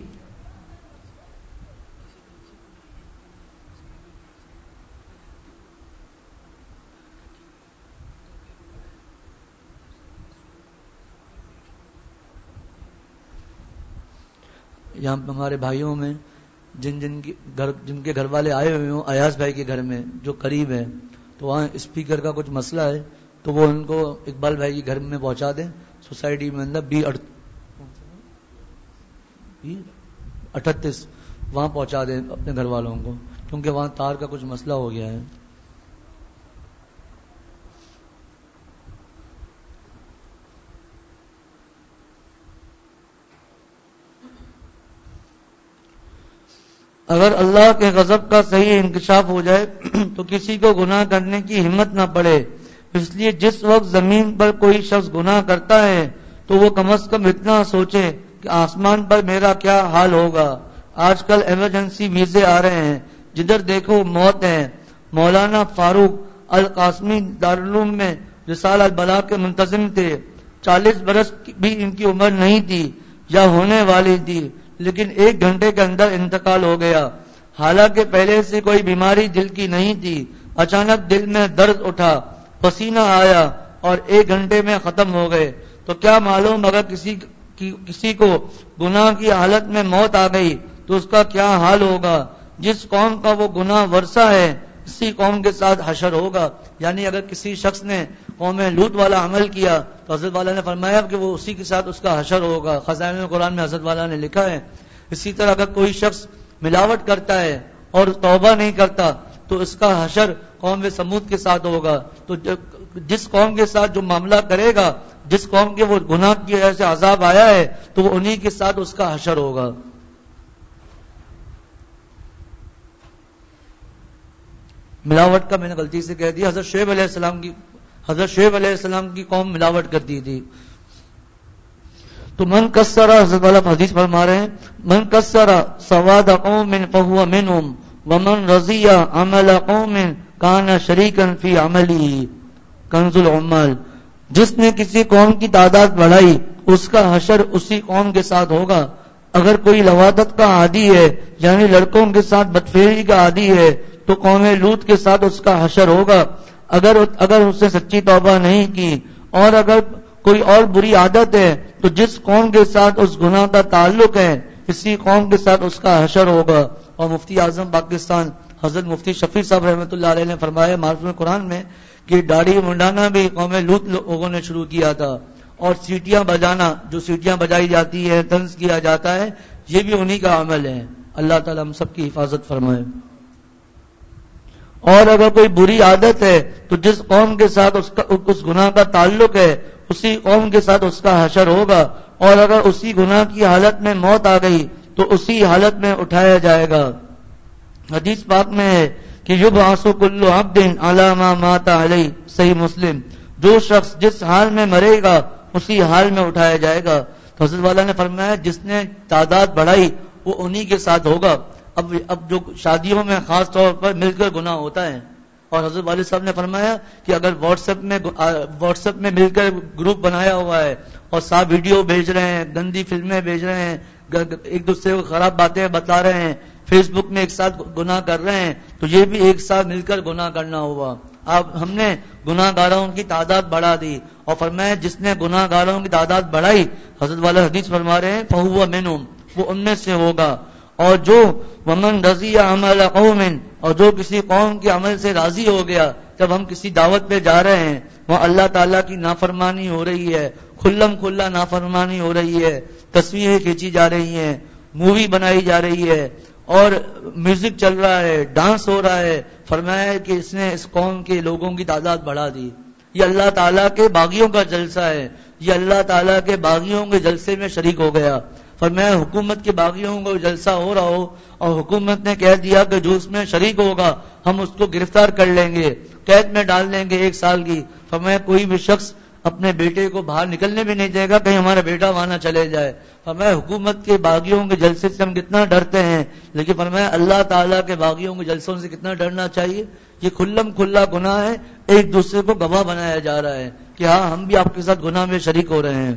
یہاں ہمارے بھائیوں میں جن جن کی گھر جن کے گھر والے آئے ہوئے ہوں ایاز بھائی کے گھر میں جو قریب ہے تو وہاں اسپیکر کا کچھ مسئلہ ہے تو وہ ان کو اقبال بھائی کے گھر میں پہنچا دیں، سوسائٹی میں اندر بی اٹھتیس وہاں پہنچا دیں اپنے گھر والوں کو، کیونکہ وہاں تار کا کچھ مسئلہ ہو گیا ہے۔ اگر اللہ کے غضب کا صحیح انکشاف ہو جائے تو کسی کو گناہ کرنے کی ہمت نہ پڑے. اس لیے جس وقت زمین پر کوئی شخص گناہ کرتا ہے تو وہ کم از کم اتنا سوچے کہ آسمان پر میرا کیا حال ہوگا. آج کل ایمرجنسی ویزے آ رہے ہیں، جدھر دیکھو موت ہے. مولانا فاروق القاسمی دارالعلوم میں رسالہ البلاغ کے منتظم تھے. چالیس برس بھی ان کی عمر نہیں تھی یا ہونے والی تھی، لیکن ایک گھنٹے کے اندر انتقال ہو گیا. حالانکہ پہلے سے کوئی بیماری دل کی نہیں تھی. اچانک دل میں درد اٹھا، پسینہ آیا اور ایک گھنٹے میں ختم ہو گئے. تو کیا معلوم اگر کسی کسی کو گناہ کی حالت میں موت آ گئی تو اس کا کیا حال ہوگا. جس قوم کا وہ گناہ ورثہ ہے اسی قوم کے ساتھ حشر ہوگا. یعنی اگر کسی شخص نے قوم لوط والا عمل کیا تو حضرت والا نے فرمایا کہ وہ اسی کے ساتھ اس کا حشر ہوگا. خزائن قرآن میں حضرت والا نے لکھا ہے. اسی طرح اگر کوئی شخص ملاوٹ کرتا ہے اور توبہ نہیں کرتا تو اس کا حشر قوم سمود کے ساتھ ہوگا. تو جس قوم کے ساتھ جو معاملہ کرے گا، جس قوم کے وہ گناہ کی وجہ سے عذاب آیا ہے تو وہ انہی کے ساتھ اس کا حشر ہوگا. ملاوٹ کا میں نے غلطی سے کہہ دیا. حضرت شعیب علیہ السلام کی حضرت شعیب علیہ السلام کی قوم ملاوٹ کرتی تھی. تو من کسرا، حضرت والا حدیث فرما رہے ہیں، من کسرا سواد قوم فهو منهم ومن رضی عمل قوم کان شریکا فی عمله. کنز العمال. جس نے کسی قوم کی تعداد بڑھائی اس کا حشر اسی قوم کے ساتھ ہوگا. اگر کوئی لواطت کا عادی ہے یعنی لڑکوں کے ساتھ بدفعلی کا عادی ہے تو قوم لوط کے ساتھ اس کا حشر ہوگا. اگر اگر اس نے سچی توبہ نہیں کی اور اگر کوئی اور بری عادت ہے تو جس قوم کے ساتھ اس گناہ کا تعلق ہے اسی قوم کے ساتھ اس کا حشر ہوگا. اور مفتی اعظم پاکستان حضرت مفتی شفیع صاحب رحمۃ اللہ علیہ نے فرمایا معرفت قرآن میں کہ داڑھی منڈانا بھی قوم لوط لوگوں نے شروع کیا تھا، اور سیٹیاں بجانا، جو سیٹیاں بجائی جاتی ہے، طنز کیا جاتا ہے، یہ بھی انہی کا عمل ہے. اللہ تعالیٰ ہم سب کی حفاظت فرمائے. اور اگر کوئی بری عادت ہے تو جس قوم کے ساتھ اس کا اس گناہ کا تعلق ہے اسی قوم کے ساتھ اس کا حشر ہوگا. اور اگر اسی گناہ کی حالت میں موت آ گئی تو اسی حالت میں اٹھایا جائے گا. حدیث پاک میں ہے کہ یبعث کل عبد علی ما مات علیہ، صحیح مسلم. جو شخص جس حال میں مرے گا اسی حال میں اٹھایا جائے گا. تو حضرت والا نے فرمایا جس نے تعداد بڑھائی وہ انہی کے ساتھ ہوگا. اب اب جو شادیوں میں خاص طور پر مل کر گناہ ہوتا ہے، اور حضرت والد صاحب نے فرمایا کہ اگر واٹس ایپ میں واٹس ایپ میں مل کر گروپ بنایا ہوا ہے اور ساتھ ویڈیو بھیج رہے ہیں، گندی فلمیں بھیج رہے ہیں، ایک دوسرے کو خراب باتیں بتا رہے ہیں، فیس بک میں ایک ساتھ گناہ کر رہے ہیں، تو یہ بھی ایک ساتھ مل کر گناہ کرنا ہوا. اب ہم نے گناہ گاروں کی تعداد بڑھا دی اور فرمایا جس نے گناہ گاروں کی تعداد بڑھائی، حضرت والا حدیث فرما رہے ہیں فہو منہم، وہ ان میں سے ہوگا. اور جو ومن رضی عمل قوم، اور جو کسی قوم کے عمل سے راضی ہو گیا. جب ہم کسی دعوت پہ جا رہے ہیں وہاں اللہ تعالیٰ کی نافرمانی ہو رہی ہے، کھلم کھلا نافرمانی ہو رہی ہے، تصویریں کھینچی جا رہی ہیں، مووی بنائی جا رہی ہے اور میوزک چل رہا ہے، ڈانس ہو رہا ہے، فرمایا کہ اس نے اس قوم کے لوگوں کی تعداد بڑھا دی. یہ اللہ تعالیٰ کے باغیوں کا جلسہ ہے، یہ اللہ تعالیٰ کے باغیوں کے جلسے میں شریک ہو گیا. فرمایا حکومت کے باغیوں کو جلسہ ہو رہا ہو اور حکومت نے کہہ دیا کہ جو اس میں شریک ہوگا ہم اس کو گرفتار کر لیں گے، قید میں ڈال دیں گے ایک سال کی. فرمایا کوئی بھی شخص اپنے بیٹے کو باہر نکلنے بھی نہیں دے گا کہیں ہمارا بیٹا وہاں نہ چلے جائے. فرمایا حکومت کے باغیوں کے جلسے سے ہم کتنا ڈرتے ہیں، لیکن فرمایا اللہ تعالیٰ کے باغیوں کے جلسوں سے کتنا ڈرنا چاہیے. یہ کھلم کھلا گناہ ہے، ایک دوسرے کو گواہ بنایا جا رہا ہے کہ ہاں ہم بھی آپ کے ساتھ گناہ میں شریک ہو رہے ہیں.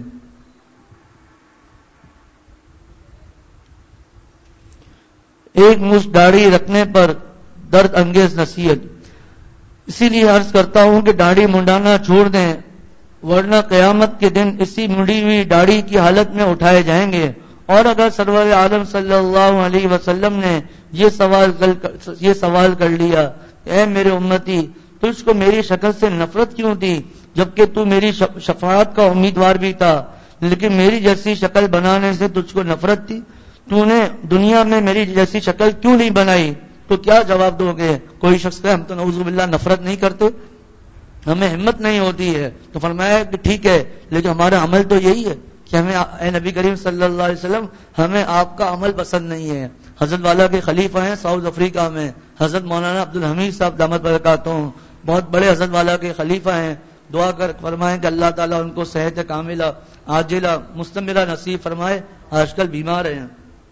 ایک مشت داڑھی رکھنے پر درد انگیز نصیحت. اسی لیے عرض کرتا ہوں کہ داڑھی منڈانا چھوڑ دیں، ورنہ قیامت کے دن اسی مڑی ہوئی داڑھی کی حالت میں اٹھائے جائیں گے. اور اگر سرور عالم صلی اللہ علیہ وسلم نے یہ سوال یہ سوال کر لیا، اے میرے امتی، تجھ کو میری شکل سے نفرت کیوں تھی جبکہ تو میری شفاعت کا امیدوار بھی تھا، لیکن میری جیسی شکل بنانے سے تجھ کو نفرت تھی؟ تو نے دنیا میں میری جیسی شکل کیوں نہیں بنائی؟ تو کیا جواب دو گے؟ کوئی شخص کہے ہم تو نعوذ باللہ نفرت نہیں کرتے، ہمیں ہمت نہیں ہوتی ہے. تو فرمایا کہ ٹھیک ہے لیکن ہمارا عمل تو یہی ہے کہ ہمیں اے نبی کریم صلی اللہ علیہ وسلم ہمیں آپ کا عمل پسند نہیں ہے. حضرت والا کے خلیفہ ہیں ساؤتھ افریقہ میں حضرت مولانا عبد الحمید صاحب دامت برکاتہم، بہت بڑے حضرت والا کے خلیفہ ہیں. دعا کر فرمائیں کہ اللہ تعالیٰ ان کو صحت کاملہ عاجلہ مستمرہ نصیب فرمائے. آج کل بیمار ہیں.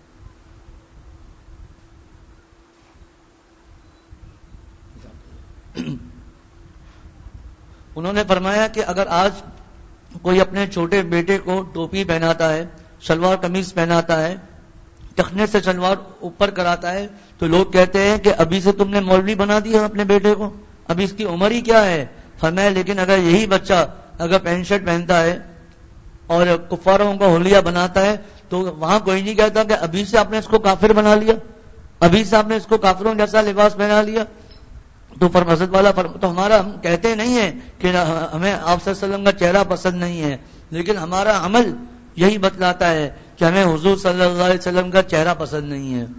انہوں نے فرمایا کہ اگر آج کوئی اپنے چھوٹے بیٹے کو ٹوپی پہناتا ہے، شلوار قمیض پہناتا ہے، ٹخنے سے شلوار اوپر کراتا ہے، تو لوگ کہتے ہیں کہ ابھی سے تم نے مولوی بنا دیا اپنے بیٹے کو، ابھی اس کی عمر ہی کیا ہے. فرمایا لیکن اگر یہی بچہ اگر پینٹ شرٹ پہنتا ہے اور کفاروں کو حلیہ بناتا ہے تو وہاں کوئی نہیں کہتا کہ ابھی سے آپ نے اس کو کافر بنا لیا، ابھی سے آپ نے اس کو کافروں جیسا لباس پہنا لیا. تو فرمزت والا فرم تو ہمارا ہم کہتے نہیں ہیں کہ ہمیں آپ صلی اللہ علیہ وسلم کا چہرہ پسند نہیں ہے، لیکن ہمارا عمل یہی بتلاتا ہے کہ ہمیں حضور صلی اللہ علیہ وسلم کا چہرہ پسند نہیں ہے.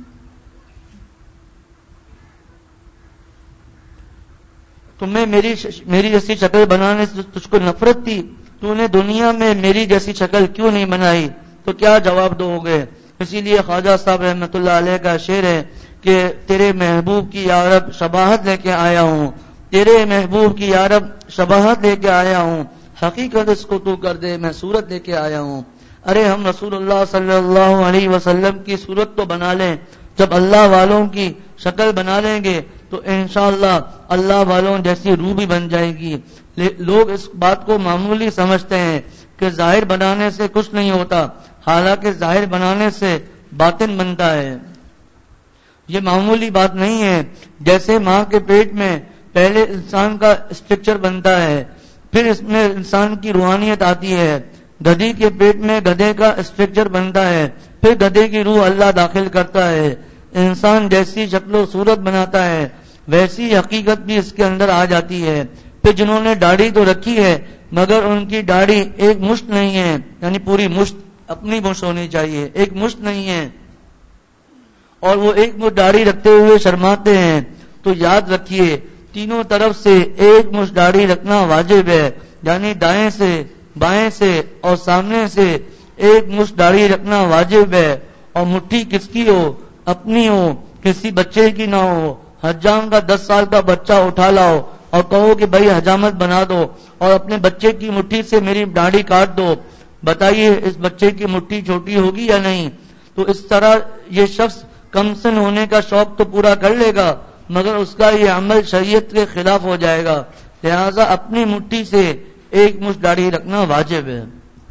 تمہیں میری میری جیسی شکل بنانے سے تجھ کو نفرت تھی، تو نے دنیا میں میری جیسی شکل کیوں نہیں بنائی؟ تو کیا جواب دو گے؟ اسی لیے خواجہ صاحب رحمۃ اللہ علیہ کا شعر ہے کہ تیرے محبوب کی یا رب شباہت لے کے آیا ہوں، تیرے محبوب کی یا رب شباہت لے کے آیا ہوں، حقیقت اس کو تو کر دے میں صورت لے کے آیا ہوں. ارے ہم رسول اللہ صلی اللہ علیہ وسلم کی صورت تو بنا لیں، جب اللہ والوں کی شکل بنا لیں گے تو انشاءاللہ اللہ والوں جیسی روح بھی بن جائے گی. لوگ اس بات کو معمولی سمجھتے ہیں کہ ظاہر بنانے سے کچھ نہیں ہوتا، حالانکہ ظاہر بنانے سے باطن بنتا ہے. یہ معمولی بات نہیں ہے. جیسے ماں کے پیٹ میں پہلے انسان کا اسٹرکچر بنتا ہے، پھر اس میں انسان کی روحانیت آتی ہے. گدھی کے پیٹ میں گدھے کا اسٹرکچر بنتا ہے، پھر گدھے کی روح اللہ داخل کرتا ہے. انسان جیسی شکل و صورت بناتا ہے ویسی حقیقت بھی اس کے اندر آ جاتی ہے. پھر جنہوں نے داڑھی تو رکھی ہے مگر ان کی داڑھی ایک مشت نہیں ہے، یعنی پوری مشت اپنی مشت ہونی چاہیے، ایک مشت نہیں ہے، اور وہ ایک مشت داڑھی رکھتے ہوئے شرماتے ہیں. تو یاد رکھیے تینوں طرف سے ایک مشت داڑھی رکھنا واجب ہے، یعنی دائیں سے بائیں سے اور سامنے سے ایک مشت داڑھی رکھنا واجب ہے. اور مٹھی کس کی ہو؟ اپنی ہو، کسی بچے کی نہ ہو. حجام کا دس سال کا بچہ اٹھا لاؤ اور کہو کہ بھائی حجامت بنا دو اور اپنے بچے کی مٹھی سے میری داڑھی کاٹ دو. بتائیے اس بچے کی مٹھی چھوٹی ہوگی یا نہیں؟ تو اس طرح یہ شخص کم سن ہونے کا شوق تو پورا کر لے گا مگر اس کا یہ عمل شریعت کے خلاف ہو جائے گا. لہذا اپنی مٹھی سے ایک مشت داڑھی رکھنا واجب ہے.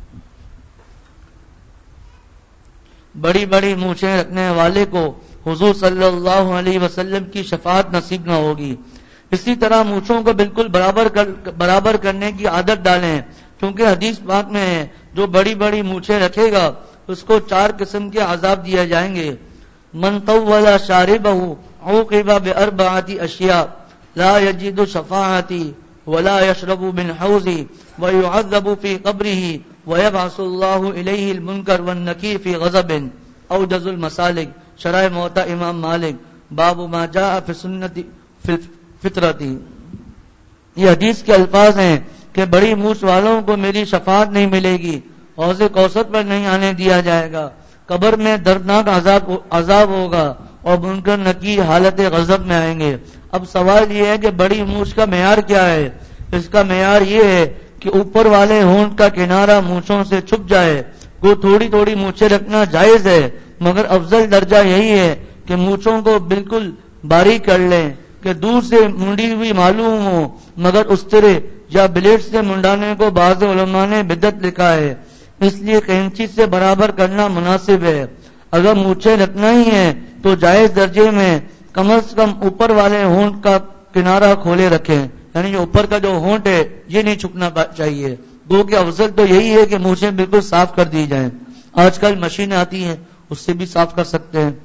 بڑی بڑی مونچھیں رکھنے والے کو حضور صلی اللہ علیہ وسلم کی شفاعت نصیب نہ ہوگی. اسی طرح مونچھوں کو بالکل برابر کر برابر کرنے کی عادت ڈالیں، کیونکہ حدیث پاک میں ہے جو بڑی بڑی مونچھیں رکھے گا اس کو چار قسم کے عذاب دیے جائیں گے. من طول شاربہ عوقب باربعۃ اشیاء لا یجد شفاعتی ولا یشرب من حوضی ویعذب فی قبرہ ویبعث اللہ الیہ المنکر والنکیر فی غضب اوجز المسالک. شرح موطا امام مالک باب ما جاء فی سنت فی فطرتی. یہ حدیث کے الفاظ ہیں کہ بڑی مونچھ والوں کو میری شفاعت نہیں ملے گی، حوض کوثر پر نہیں آنے دیا جائے گا، قبر میں دردناک عذاب عذاب ہوگا اور منکر نکیر حالت غضب میں آئیں گے. اب سوال یہ ہے کہ بڑی مونچھ کا معیار کیا ہے؟ اس کا معیار یہ ہے کہ اوپر والے ہونٹ کا کنارہ مونچھوں سے چھپ جائے. کو تھوڑی تھوڑی مونچھیں رکھنا جائز ہے مگر افضل درجہ یہی ہے کہ مونچھوں کو بالکل باریک کر لیں کہ دور سے منڈی ہوئی معلوم ہو، مگر استرے یا بلیڈ سے منڈانے کو بعض علماء نے بدعت لکھا ہے، اس لیے کینچی سے برابر کرنا مناسب ہے. اگر مونچھیں رکھنا ہی ہے تو جائز درجے میں کم از کم اوپر والے ہونٹ کا کنارہ کھولے رکھیں، یعنی جو اوپر کا جو ہونٹ ہے یہ نہیں چھپنا چاہیے. گو کہ افضل تو یہی ہے کہ مونچھیں بالکل صاف کر دی جائیں. آج کل مشینیں آتی ہیں اس سے بھی صاف کر سکتے ہیں.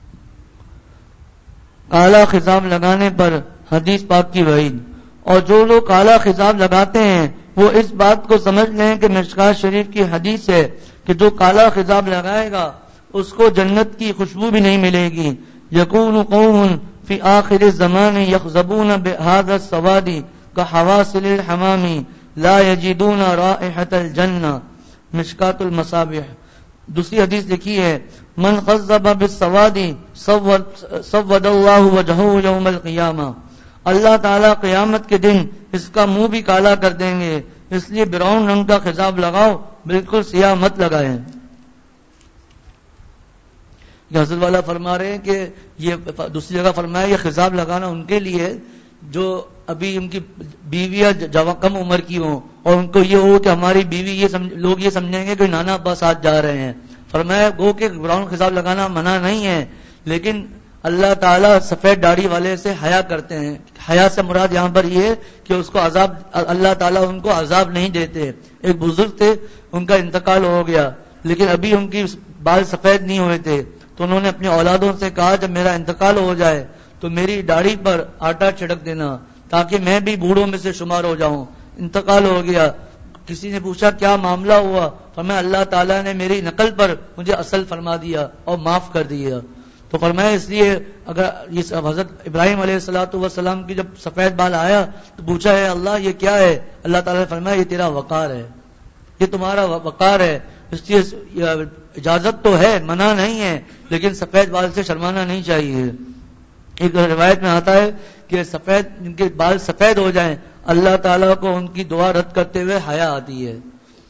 کالا خضاب لگانے پر حدیث پاک کی وعید. اور جو لوگ کالا خضاب لگاتے ہیں وہ اس بات کو سمجھ لیں کہ مشکات شریف کی حدیث ہے کہ جو کالا خضاب لگائے گا اس کو جنت کی خوشبو بھی نہیں ملے گی. یکون قوم فی آخر الزمان یخضبون بهذا السواد کحواصل الحمام لا یجدون رائحة الجنہ مشکات المصابیح. دوسری حدیث لکھی ہے من خذب بالسواد سود اللہ وجہہ یوم القیامہ. اللہ تعالیٰ قیامت کے دن اس کا منہ بھی کالا کر دیں گے، اس لیے براؤن رنگ کا خضاب لگاؤ، بالکل سیاہ مت لگائیں. یہ حضرت والا فرما رہے ہیں کہ یہ دوسری جگہ فرمایا یہ خضاب لگانا ان کے لیے جو ابھی ان کی بیویاں کم عمر کی ہوں اور ان کو یہ ہو کہ ہماری بیوی یہ لوگ یہ سمجھیں گے کہ نانا ابا ساتھ جا رہے ہیں. فرمایا گو کہ براؤن خضاب لگانا منع نہیں ہے، لیکن اللہ تعالیٰ سفید داڑھی والے سے حیا کرتے ہیں. حیا سے مراد یہاں پر یہ کہ اس کو عذاب، اللہ تعالیٰ ان کو عذاب نہیں دیتے. ایک بزرگ تھے، ان کا انتقال ہو گیا، لیکن ابھی ان کی بال سفید نہیں ہوئے تھے، تو انہوں نے اپنی اولادوں سے کہا جب میرا انتقال ہو جائے تو میری داڑھی پر آٹا چھڑک دینا تاکہ میں بھی بوڑھوں میں سے شمار ہو جاؤں. انتقال ہو گیا، کسی نے پوچھا کیا معاملہ ہوا؟ فرمایا اللہ تعالیٰ نے میری نقل پر مجھے اصل فرما دیا اور معاف کر دیا. تو فرمایا اس لیے اگر یہ حضرت ابراہیم علیہ الصلوۃ والسلام کی جب سفید بال آیا تو پوچھا ہے اللہ یہ کیا ہے؟ اللہ تعالیٰ نے فرمایا یہ تیرا وقار ہے، یہ تمہارا وقار ہے. اس لیے اجازت تو ہے، منع نہیں ہے، لیکن سفید بال سے شرمانا نہیں چاہیے. ایک روایت میں آتا ہے کہ سفید جن کے بال سفید ہو جائیں اللہ تعالیٰ کو ان کی دعا رد کرتے ہوئے حیا آتی ہے.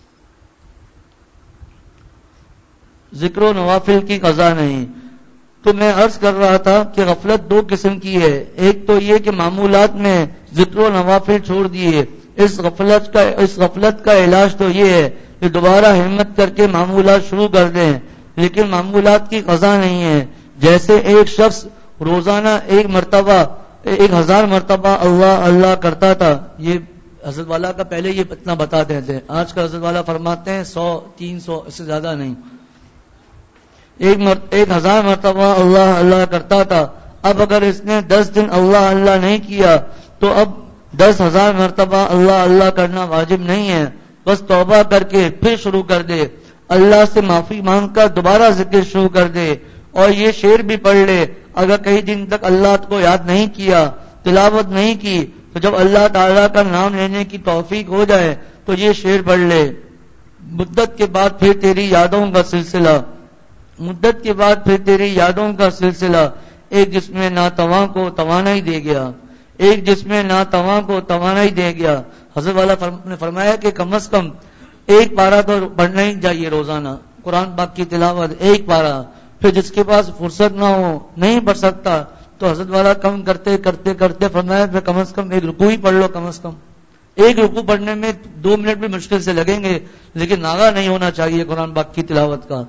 ذکر و نوافل کی قضا نہیں. تو میں عرض کر رہا تھا کہ غفلت دو قسم کی ہے. ایک تو یہ کہ معمولات میں ذکر و نوافل چھوڑ دیے. اس غفلت کا اس غفلت کا علاج تو یہ ہے کہ دوبارہ ہمت کر کے معمولات شروع کر دیں، لیکن معمولات کی قضا نہیں ہے. جیسے ایک شخص روزانہ ایک مرتبہ ایک ہزار مرتبہ اللہ اللہ کرتا تھا. یہ حضرت والا کا پہلے یہ اتنا بتاتے تھے، آج کا حضرت والا فرماتے ہیں سو تین سو اس سے زیادہ نہیں. ایک مرت... ایک ہزار مرتبہ اللہ اللہ کرتا تھا. اب اگر اس نے دس دن اللہ اللہ نہیں کیا تو اب دس ہزار مرتبہ اللہ اللہ کرنا واجب نہیں ہے. بس توبہ کر کے پھر شروع کر دے، اللہ سے معافی مانگ کر دوبارہ ذکر شروع کر دے. اور یہ شعر بھی پڑھ لے، اگر کئی دن تک اللہ کو یاد نہیں کیا، تلاوت نہیں کی، تو جب اللہ تعالیٰ کا نام لینے کی توفیق ہو جائے تو یہ شعر پڑھ لے. مدت کے بعد پھر تیری یادوں کا سلسلہ مدت کے بعد پھر تیری یادوں کا سلسلہ ایک جسم ناتواں کو توانائی دے گیا ایک جسم ناتواں کو توانائی دے گیا. حضرت والا نے فرمایا کہ کم از کم ایک پارہ تو پڑھنا ہی چاہیے روزانہ، قرآن پاک کی تلاوت ایک پارہ. پھر جس کے پاس فرصت نہ ہو، نہیں پڑھ سکتا، تو حضرت والا کم کرتے کرتے کرتے فرمایا پھر کم از کم ایک رکوع ہی پڑھ لو. کم از کم ایک رکوع پڑھنے میں دو منٹ بھی مشکل سے لگیں گے، لیکن ناغہ نہیں ہونا چاہیے قرآن پاک کی تلاوت کا.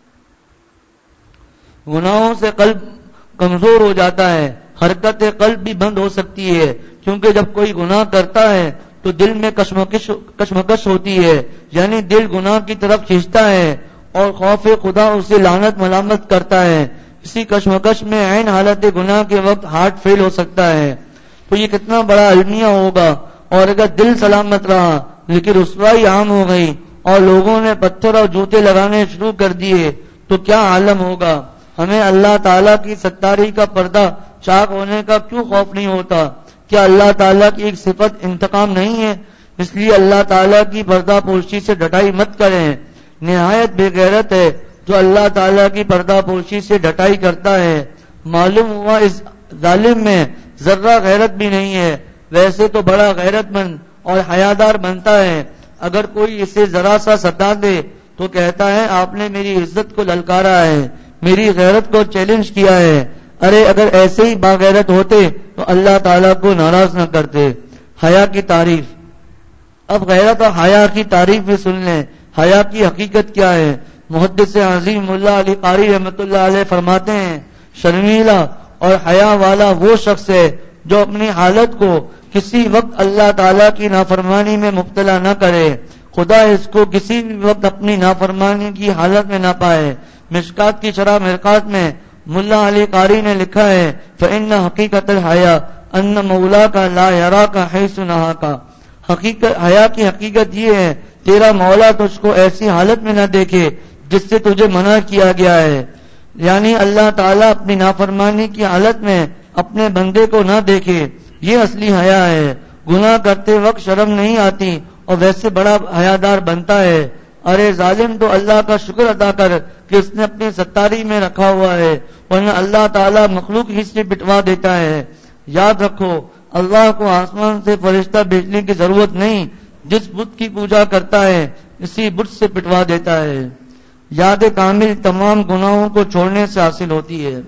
گناہوں سے قلب کمزور ہو جاتا ہے، حرکت قلب بھی بند ہو سکتی ہے، کیونکہ جب کوئی گناہ کرتا ہے تو دل میں کشمکش کشمکش ہوتی ہے، یعنی دل گناہ کی طرف کھینچتا ہے اور خوف خدا اسے لعنت ملامت کرتا ہے. اسی کشمکش میں عین حالت گناہ کے وقت ہارٹ فیل ہو سکتا ہے. تو یہ کتنا بڑا المیہ ہوگا. اور اگر دل سلامت رہا لیکن رسوائی عام ہو گئی اور لوگوں نے پتھر اور جوتے لگانے شروع کر دیے تو کیا عالم ہوگا. ہمیں اللہ تعالیٰ کی ستاری کا پردہ چاک ہونے کا کیوں خوف نہیں ہوتا؟ کیا اللہ تعالیٰ کی ایک صفت انتقام نہیں ہے؟ اس لیے اللہ تعالیٰ کی پردہ پوشی سے ڈٹائی مت کریں. نہایت بے غیرت ہے جو اللہ تعالیٰ کی پردہ پوشی سے ڈٹائی کرتا ہے. معلوم ہوا اس ظالم میں ذرہ غیرت بھی نہیں ہے. ویسے تو بڑا غیرت مند اور حیادار بنتا ہے. اگر کوئی اسے ذرا سا ستا دے تو کہتا ہے آپ نے میری عزت کو للکارا ہے، میری غیرت کو چیلنج کیا ہے. ارے اگر ایسے ہی باغیرت ہوتے تو اللہ تعالیٰ کو ناراض نہ کرتے. حیا کی تعریف. اب غیرت اور حیا کی تعریف بھی سن لیں. حیا کی حقیقت کیا ہے؟ محدث عظیم اللہ علی قاری رحمۃ اللہ علیہ فرماتے ہیں شرمیلا اور حیا والا وہ شخص ہے جو اپنی حالت کو کسی وقت اللہ تعالیٰ کی نافرمانی میں مبتلا نہ کرے. خدا اس کو کسی بھی وقت اپنی نافرمانی کی حالت میں نہ پائے. مشکات کی شرح مرقات میں ملا علی قاری نے لکھا ہے فإن حقیقت الحیا ان مولا کا لا یرا کا حیث نہا کا. حقیقت حیا کی حقیقت یہ ہے تیرا مولا تجھ کو ایسی حالت میں نہ دیکھے جس سے تجھے منع کیا گیا ہے. یعنی اللہ تعالیٰ اپنی نافرمانی کی حالت میں اپنے بندے کو نہ دیکھے. یہ اصلی حیا ہے. گناہ کرتے وقت شرم نہیں آتی اور ویسے بڑا حیادار بنتا ہے. ارے ظالم تو اللہ کا شکر ادا کر کہ اس نے اپنی ستاری میں رکھا ہوا ہے، ورنہ اللہ تعالیٰ مخلوق ہی سے پٹوا دیتا ہے۔ یاد رکھو اللہ کو آسمان سے فرشتہ بھیجنے کی ضرورت نہیں، جس بت کی پوجا کرتا ہے اسی بت سے پٹوا دیتا ہے۔ یاد کامل تمام گناہوں کو چھوڑنے سے حاصل ہوتی ہے۔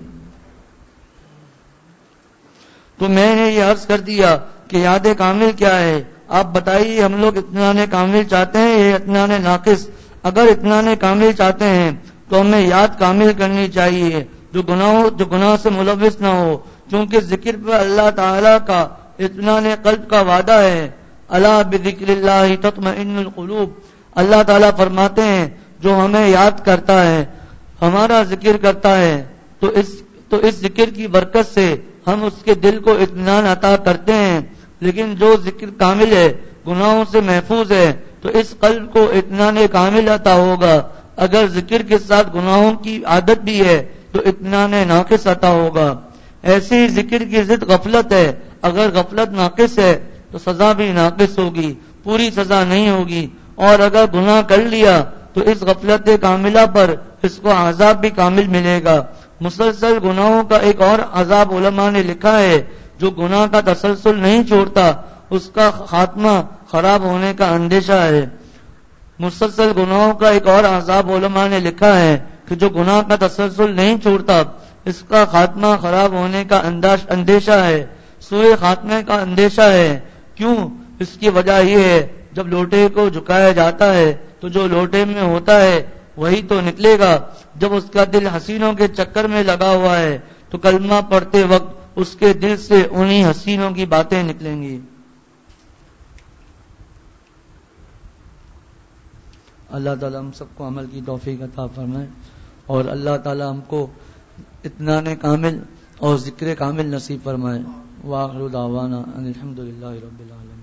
تو میں نے یہ عرض کر دیا کہ یاد کامل کیا ہے، آپ بتائیے۔ ہم لوگ اطمینان کامل چاہتے ہیں یا اطمینان ناقص؟ اگر اطمینان کامل چاہتے ہیں تو ہمیں یاد کامل کرنی چاہیے جو گناہوں جو گناہ سے ملوث نہ ہو، کیونکہ ذکر پر اللہ تعالیٰ کا اطمینان قلب کا وعدہ ہے۔ الا بذکر اللہ تطمئن القلوب، اللہ تعالیٰ فرماتے ہیں جو ہمیں یاد کرتا ہے، ہمارا ذکر کرتا ہے، تو اس تو اس ذکر کی برکت سے ہم اس کے دل کو اطمینان عطا کرتے ہیں۔ لیکن جو ذکر کامل ہے، گناہوں سے محفوظ ہے، تو اس قلب کو اطمینان کامل عطا ہوگا۔ اگر ذکر کے ساتھ گناہوں کی عادت بھی ہے تو اطمینان ناقص عطا ہوگا۔ ایسی ہی ذکر کی ضد غفلت ہے، اگر غفلت ناقص ہے تو سزا بھی ناقص ہوگی، پوری سزا نہیں ہوگی۔ اور اگر گناہ کر لیا تو اس غفلت کاملہ پر اس کو عذاب بھی کامل ملے گا۔ مسلسل گناہوں کا ایک اور عذاب علماء نے لکھا ہے، جو گناہ کا تسلسل نہیں چھوڑتا اس کا خاتمہ خراب ہونے کا اندیشہ ہے۔ مسلسل گناہوں کا ایک اور عذاب علماء نے لکھا ہے کہ جو گناہ کا تسلسل نہیں چھوڑتا اس کا خاتمہ خراب ہونے کا اندیشہ ہے، سوء خاتمے کا اندیشہ ہے۔ کیوں؟ اس کی وجہ یہ ہے جب لوٹے کو جھکایا جاتا ہے تو جو لوٹے میں ہوتا ہے وہی تو نکلے گا۔ جب اس کا دل حسینوں کے چکر میں لگا ہوا ہے تو کلمہ پڑھتے وقت اس کے دل سے انہی حسینوں کی باتیں نکلیں گی۔ اللہ تعالیٰ ہم سب کو عمل کی توفیق عطا فرمائے، اور اللہ تعالیٰ ہم کو اطمینان کامل اور ذکر کامل نصیب فرمائے۔ وآخر دعوانا ان الحمدللہ رب العالمین۔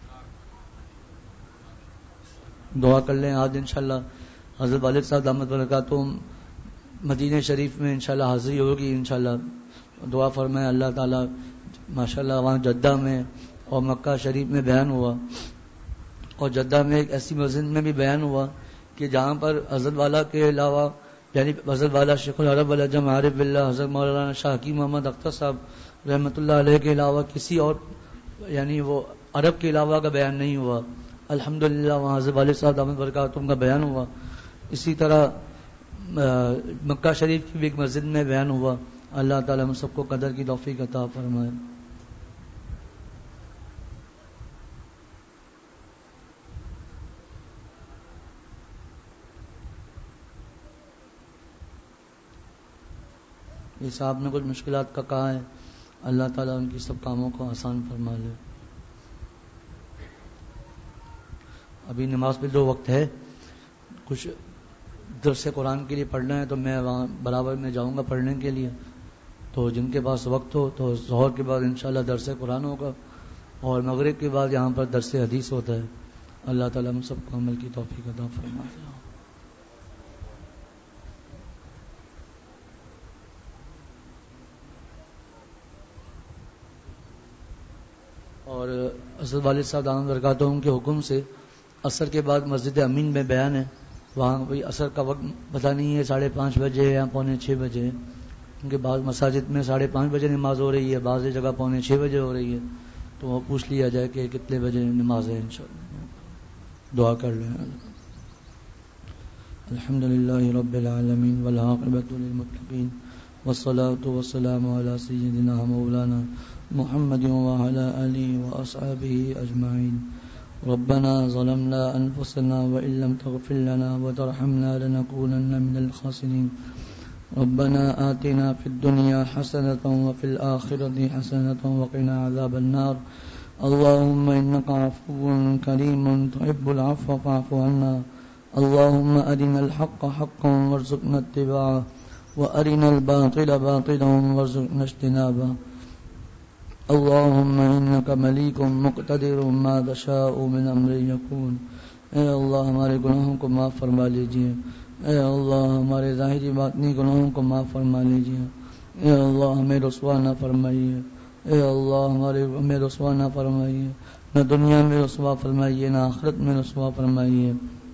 دعا کر لیں۔ آج انشاءاللہ حضرت والد صاحب دامت برکاتہم مدینہ شریف میں انشاءاللہ حاضری ہوگی۔ انشاءاللہ دعا فرمائے اللہ تعالیٰ۔ ماشاءاللہ وہاں جدہ میں اور مکہ شریف میں بیان ہوا، اور جدہ میں ایک ایسی مسجد میں بھی بیان ہوا کہ جہاں پر حضرت والا کے علاوہ یعنی حضرت والا شیخ العرب والعجم عارف باللہ حضرت مولانا شاہ حکیم محمد اختر صاحب رحمۃ اللہ علیہ کے علاوہ کسی اور یعنی وہ عرب کے علاوہ کا بیان نہیں ہوا۔ الحمدللہ وہاں حضرت والد صاحب دامت برکاتہم کا بیان ہوا۔ اسی طرح مکہ شریف کی بھی ایک مسجد میں بیان ہوا۔ اللہ تعالیٰ ہم سب کو قدر کی توفیق عطا فرمائے۔ اس صاحب نے کچھ مشکلات کا کہا ہے، اللہ تعالیٰ ان کی سب کاموں کو آسان فرما لے۔ ابھی نماز پہ دو وقت ہے، کچھ درس قرآن کے لیے پڑھنا ہے تو میں وہاں برابر میں جاؤں گا پڑھنے کے لیے، تو جن کے پاس وقت ہو تو ظہر کے بعد انشاءاللہ درس قرآن ہوگا، اور مغرب کے بعد یہاں پر درس حدیث ہوتا ہے۔ اللہ تعالیٰ ہم سب کو عمل کی توفیق عطا فرما دے۔ اور حضرت والد صاحب دامت برکاتہم کے حکم سے عصر کے بعد مسجد امین میں بیان ہے، وہاں کوئی عصر کا وقت پتہ نہیں ہے، ساڑھے پانچ بجے یا پونے چھ بجے، کیونکہ بعض مساجد میں ساڑھے پانچ بجے نماز ہو رہی ہے، بعض جگہ پونے چھ بجے ہو رہی ہے، تو وہ پوچھ لیا جائے کہ کتنے بجے نماز ہے۔ انشاءاللہ دعا کر لیں۔ الحمدللہ رب العالمین والعاقبۃ للمتقین والصلاة والسلام علی سیدنا مولانا محمد وعلى آله وأصحابه أجمعين۔ ربنا ظلمنا أنفسنا وإن لم تغفر لنا وترحمنا لنكونن من الخاسرين۔ ربنا آتنا في الدنيا حسنة وفي الآخرة حسنة وقنا عذاب النار۔ اللهم إنك عفو كريم تحب العفو فاعف عنا۔ اللهم أرنا الحق حقا وارزقنا اتباعه وأرنا الباطل باطلا وارزقنا اجتنابه۔ اللهم إنك ملیک مقتدر ما تشاء من امر یکون۔ اے اللہ ہمارے گناہوں کو معاف فرما لیجئے، اے اللہ ہمارے ظاہری باطنی گناہوں کو معاف فرما لیجئے، اے اللہ ہمیں رسوا نہ فرمائیے، اے اللہ ہمارے ہمیں رسوا نہ فرمائیے، نہ دنیا میں رسوا فرمائیے نہ آخرت میں رسوا فرمائیے۔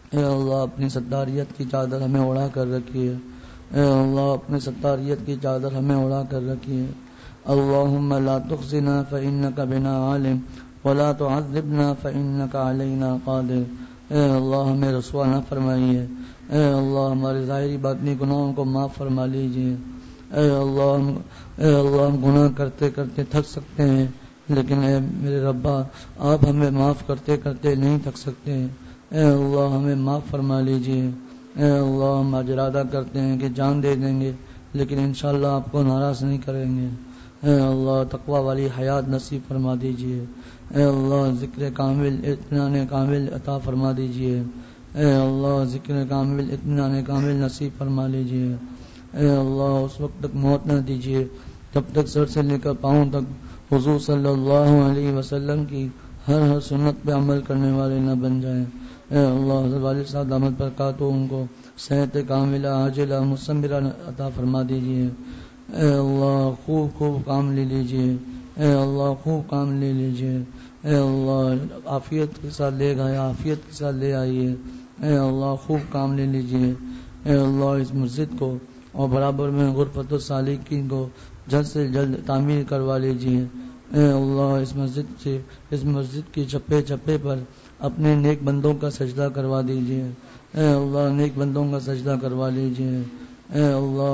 اے اللہ اپنی ستاریت کی چادر ہمیں اڑا کر رکھیے، اے اللہ اپنی ستاریت کی چادر ہمیں اڑا کر رکھیے۔ اللہم لا تخزنا فإنک بنا عالم ولا تعذبنا فإنک علینا قادر۔ اے اللہ ہمیں رسوا نہ فرمائیے، اے اللہ ہمارے ظاہری باطنی گناہوں کو معاف فرما لیجیے۔ اے اللہ اے اللہ ہم گناہ کرتے کرتے تھک سکتے ہیں، لیکن اے میرے ربا آپ ہمیں معاف کرتے کرتے نہیں تھک سکتے۔ اے اللہ ہمیں معاف فرما لیجیے۔ اے اللہ ہم آج ارادہ کرتے ہیں کہ جان دے دیں گے، لیکن انشاءاللہ آپ کو ناراض نہیں کریں گے۔ اے اللہ تقوی والی حیات نصیب فرما دیجیے۔ اے اللہ ذکر کامل اطمینان کامل عطا فرما دیجیے۔ اے اللہ ذکر کامل اطمینان کامل نصیب فرما لیجیے۔ اے اللہ اس وقت تک موت نہ دیجیے جب تک سر سے لے کر پاؤں تک حضور صلی اللہ علیہ وسلم کی ہر ہر سنت پہ عمل کرنے والے نہ بن جائیں۔ اے اللہ حضرت والد صاحب دامت برکاتہ ان کو صحت کاملہ عاجلہ مثمرہ عطا فرما دیجیے۔ اے اللہ خوب خوب کام لے لیجیے۔ اے اللہ خوب کام لے لیجیے۔ اے اللہ عافیت کے ساتھ لے گئے، عافیت کے ساتھ لے آئیے۔ اے اللہ خوب کام لے لیجیے۔ اے اللہ اس مسجد کو اور برابر میں غرفت السالکین کو جلد سے جلد تعمیر کروا لیجیے۔ اے اللہ اس مسجد سے اس مسجد کی چپے چپے پر اپنے نیک بندوں کا سجدہ کروا دیجیے۔ اے اللہ نیک بندوں کا سجدہ کروا لیجیے۔ اے اللہ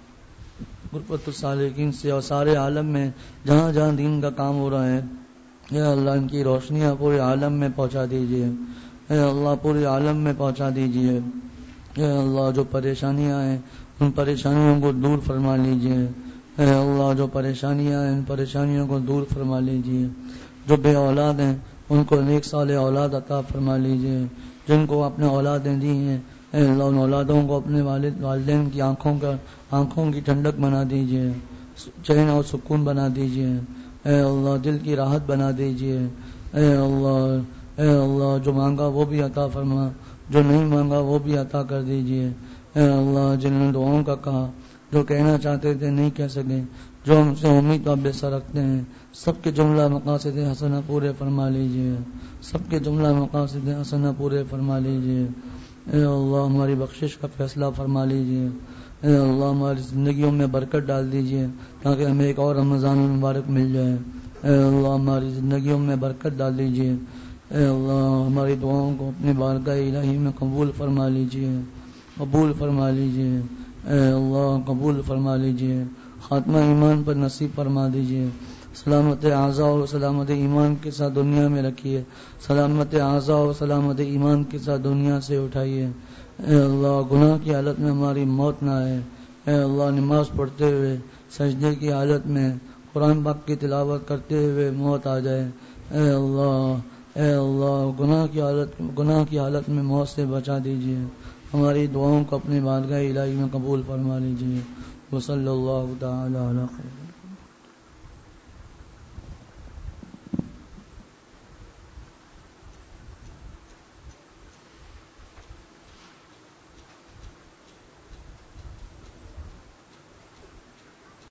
غرفت السالکین سے اور سارے عالم میں جہاں جہاں دین کا کام ہو رہا ہے، اے اللہ ان کی روشنیاں پورے عالم میں پہنچا دیجیے۔ اے اللہ پورے عالم میں پہنچا دیجیے۔ اے اللہ جو پریشانیاں ہیں ان پریشانیوں کو دور فرما لیجیے۔ اے اللہ جو پریشانیاں ہیں ان پریشانیوں کو دور فرما لیجیے۔ جو بے اولاد ہیں ان کو نیک صالح اولاد عطا فرما لیجیے۔ جن کو اپنے اولادیں دی ہیں اے اللہ ان اولادوں کو اپنے والد والدین کی آنکھوں کا آنکھوں کی ٹھنڈک بنا دیجیے، چین اور سکون بنا دیجیے۔ اے اللہ دل کی راحت بنا دیجیے۔ اے اللہ اے اللہ جو مانگا وہ بھی عطا فرما، جو نہیں مانگا وہ بھی عطا کر دیجیے۔ اے اللہ جن نے دعاؤں کا کہا، جو کہنا چاہتے تھے نہیں کہہ سکے، جو ہم سے امید و بیسا رکھتے ہیں، سب کے جملہ مقاصد حسنہ پورے فرما لیجیے۔ سب کے جملہ مقاصد حسنہ پورے فرما لیجیے۔ اے اللہ ہماری بخشش کا فیصلہ فرما لیجیے۔ اے اللہ ہماری زندگیوں میں برکت ڈال دیجیے تاکہ ہمیں ایک اور رمضان مبارک مل جائے۔ اے اللہ ہماری زندگیوں میں برکت ڈال دیجیے۔ اے اللہ ہماری دعاؤں کو اپنے بارگاہ الہی میں قبول فرما لیجیے، قبول فرما لیجیے۔ اے اللہ قبول فرما لیجیے۔ خاتمہ ایمان پر نصیب فرما دیجیے۔ سلامت اعضاء اور سلامت ایمان کے ساتھ دنیا میں رکھیے، سلامت اعضاء اور سلامت ایمان کے ساتھ دنیا سے اٹھائیے۔ اے اللہ گناہ کی حالت میں ہماری موت نہ آئے۔ اے اللہ نماز پڑھتے ہوئے سجدے کی حالت میں قرآن پاک کی تلاوت کرتے ہوئے موت آ جائے۔ اے اللہ اے اللہ گناہ کی حالت گناہ کی حالت میں موت سے بچا دیجیے۔ ہماری دعاؤں کو اپنے بارگاہ الہی میں قبول فرما لیجیے۔ وصلی اللہ تعالی علی خیر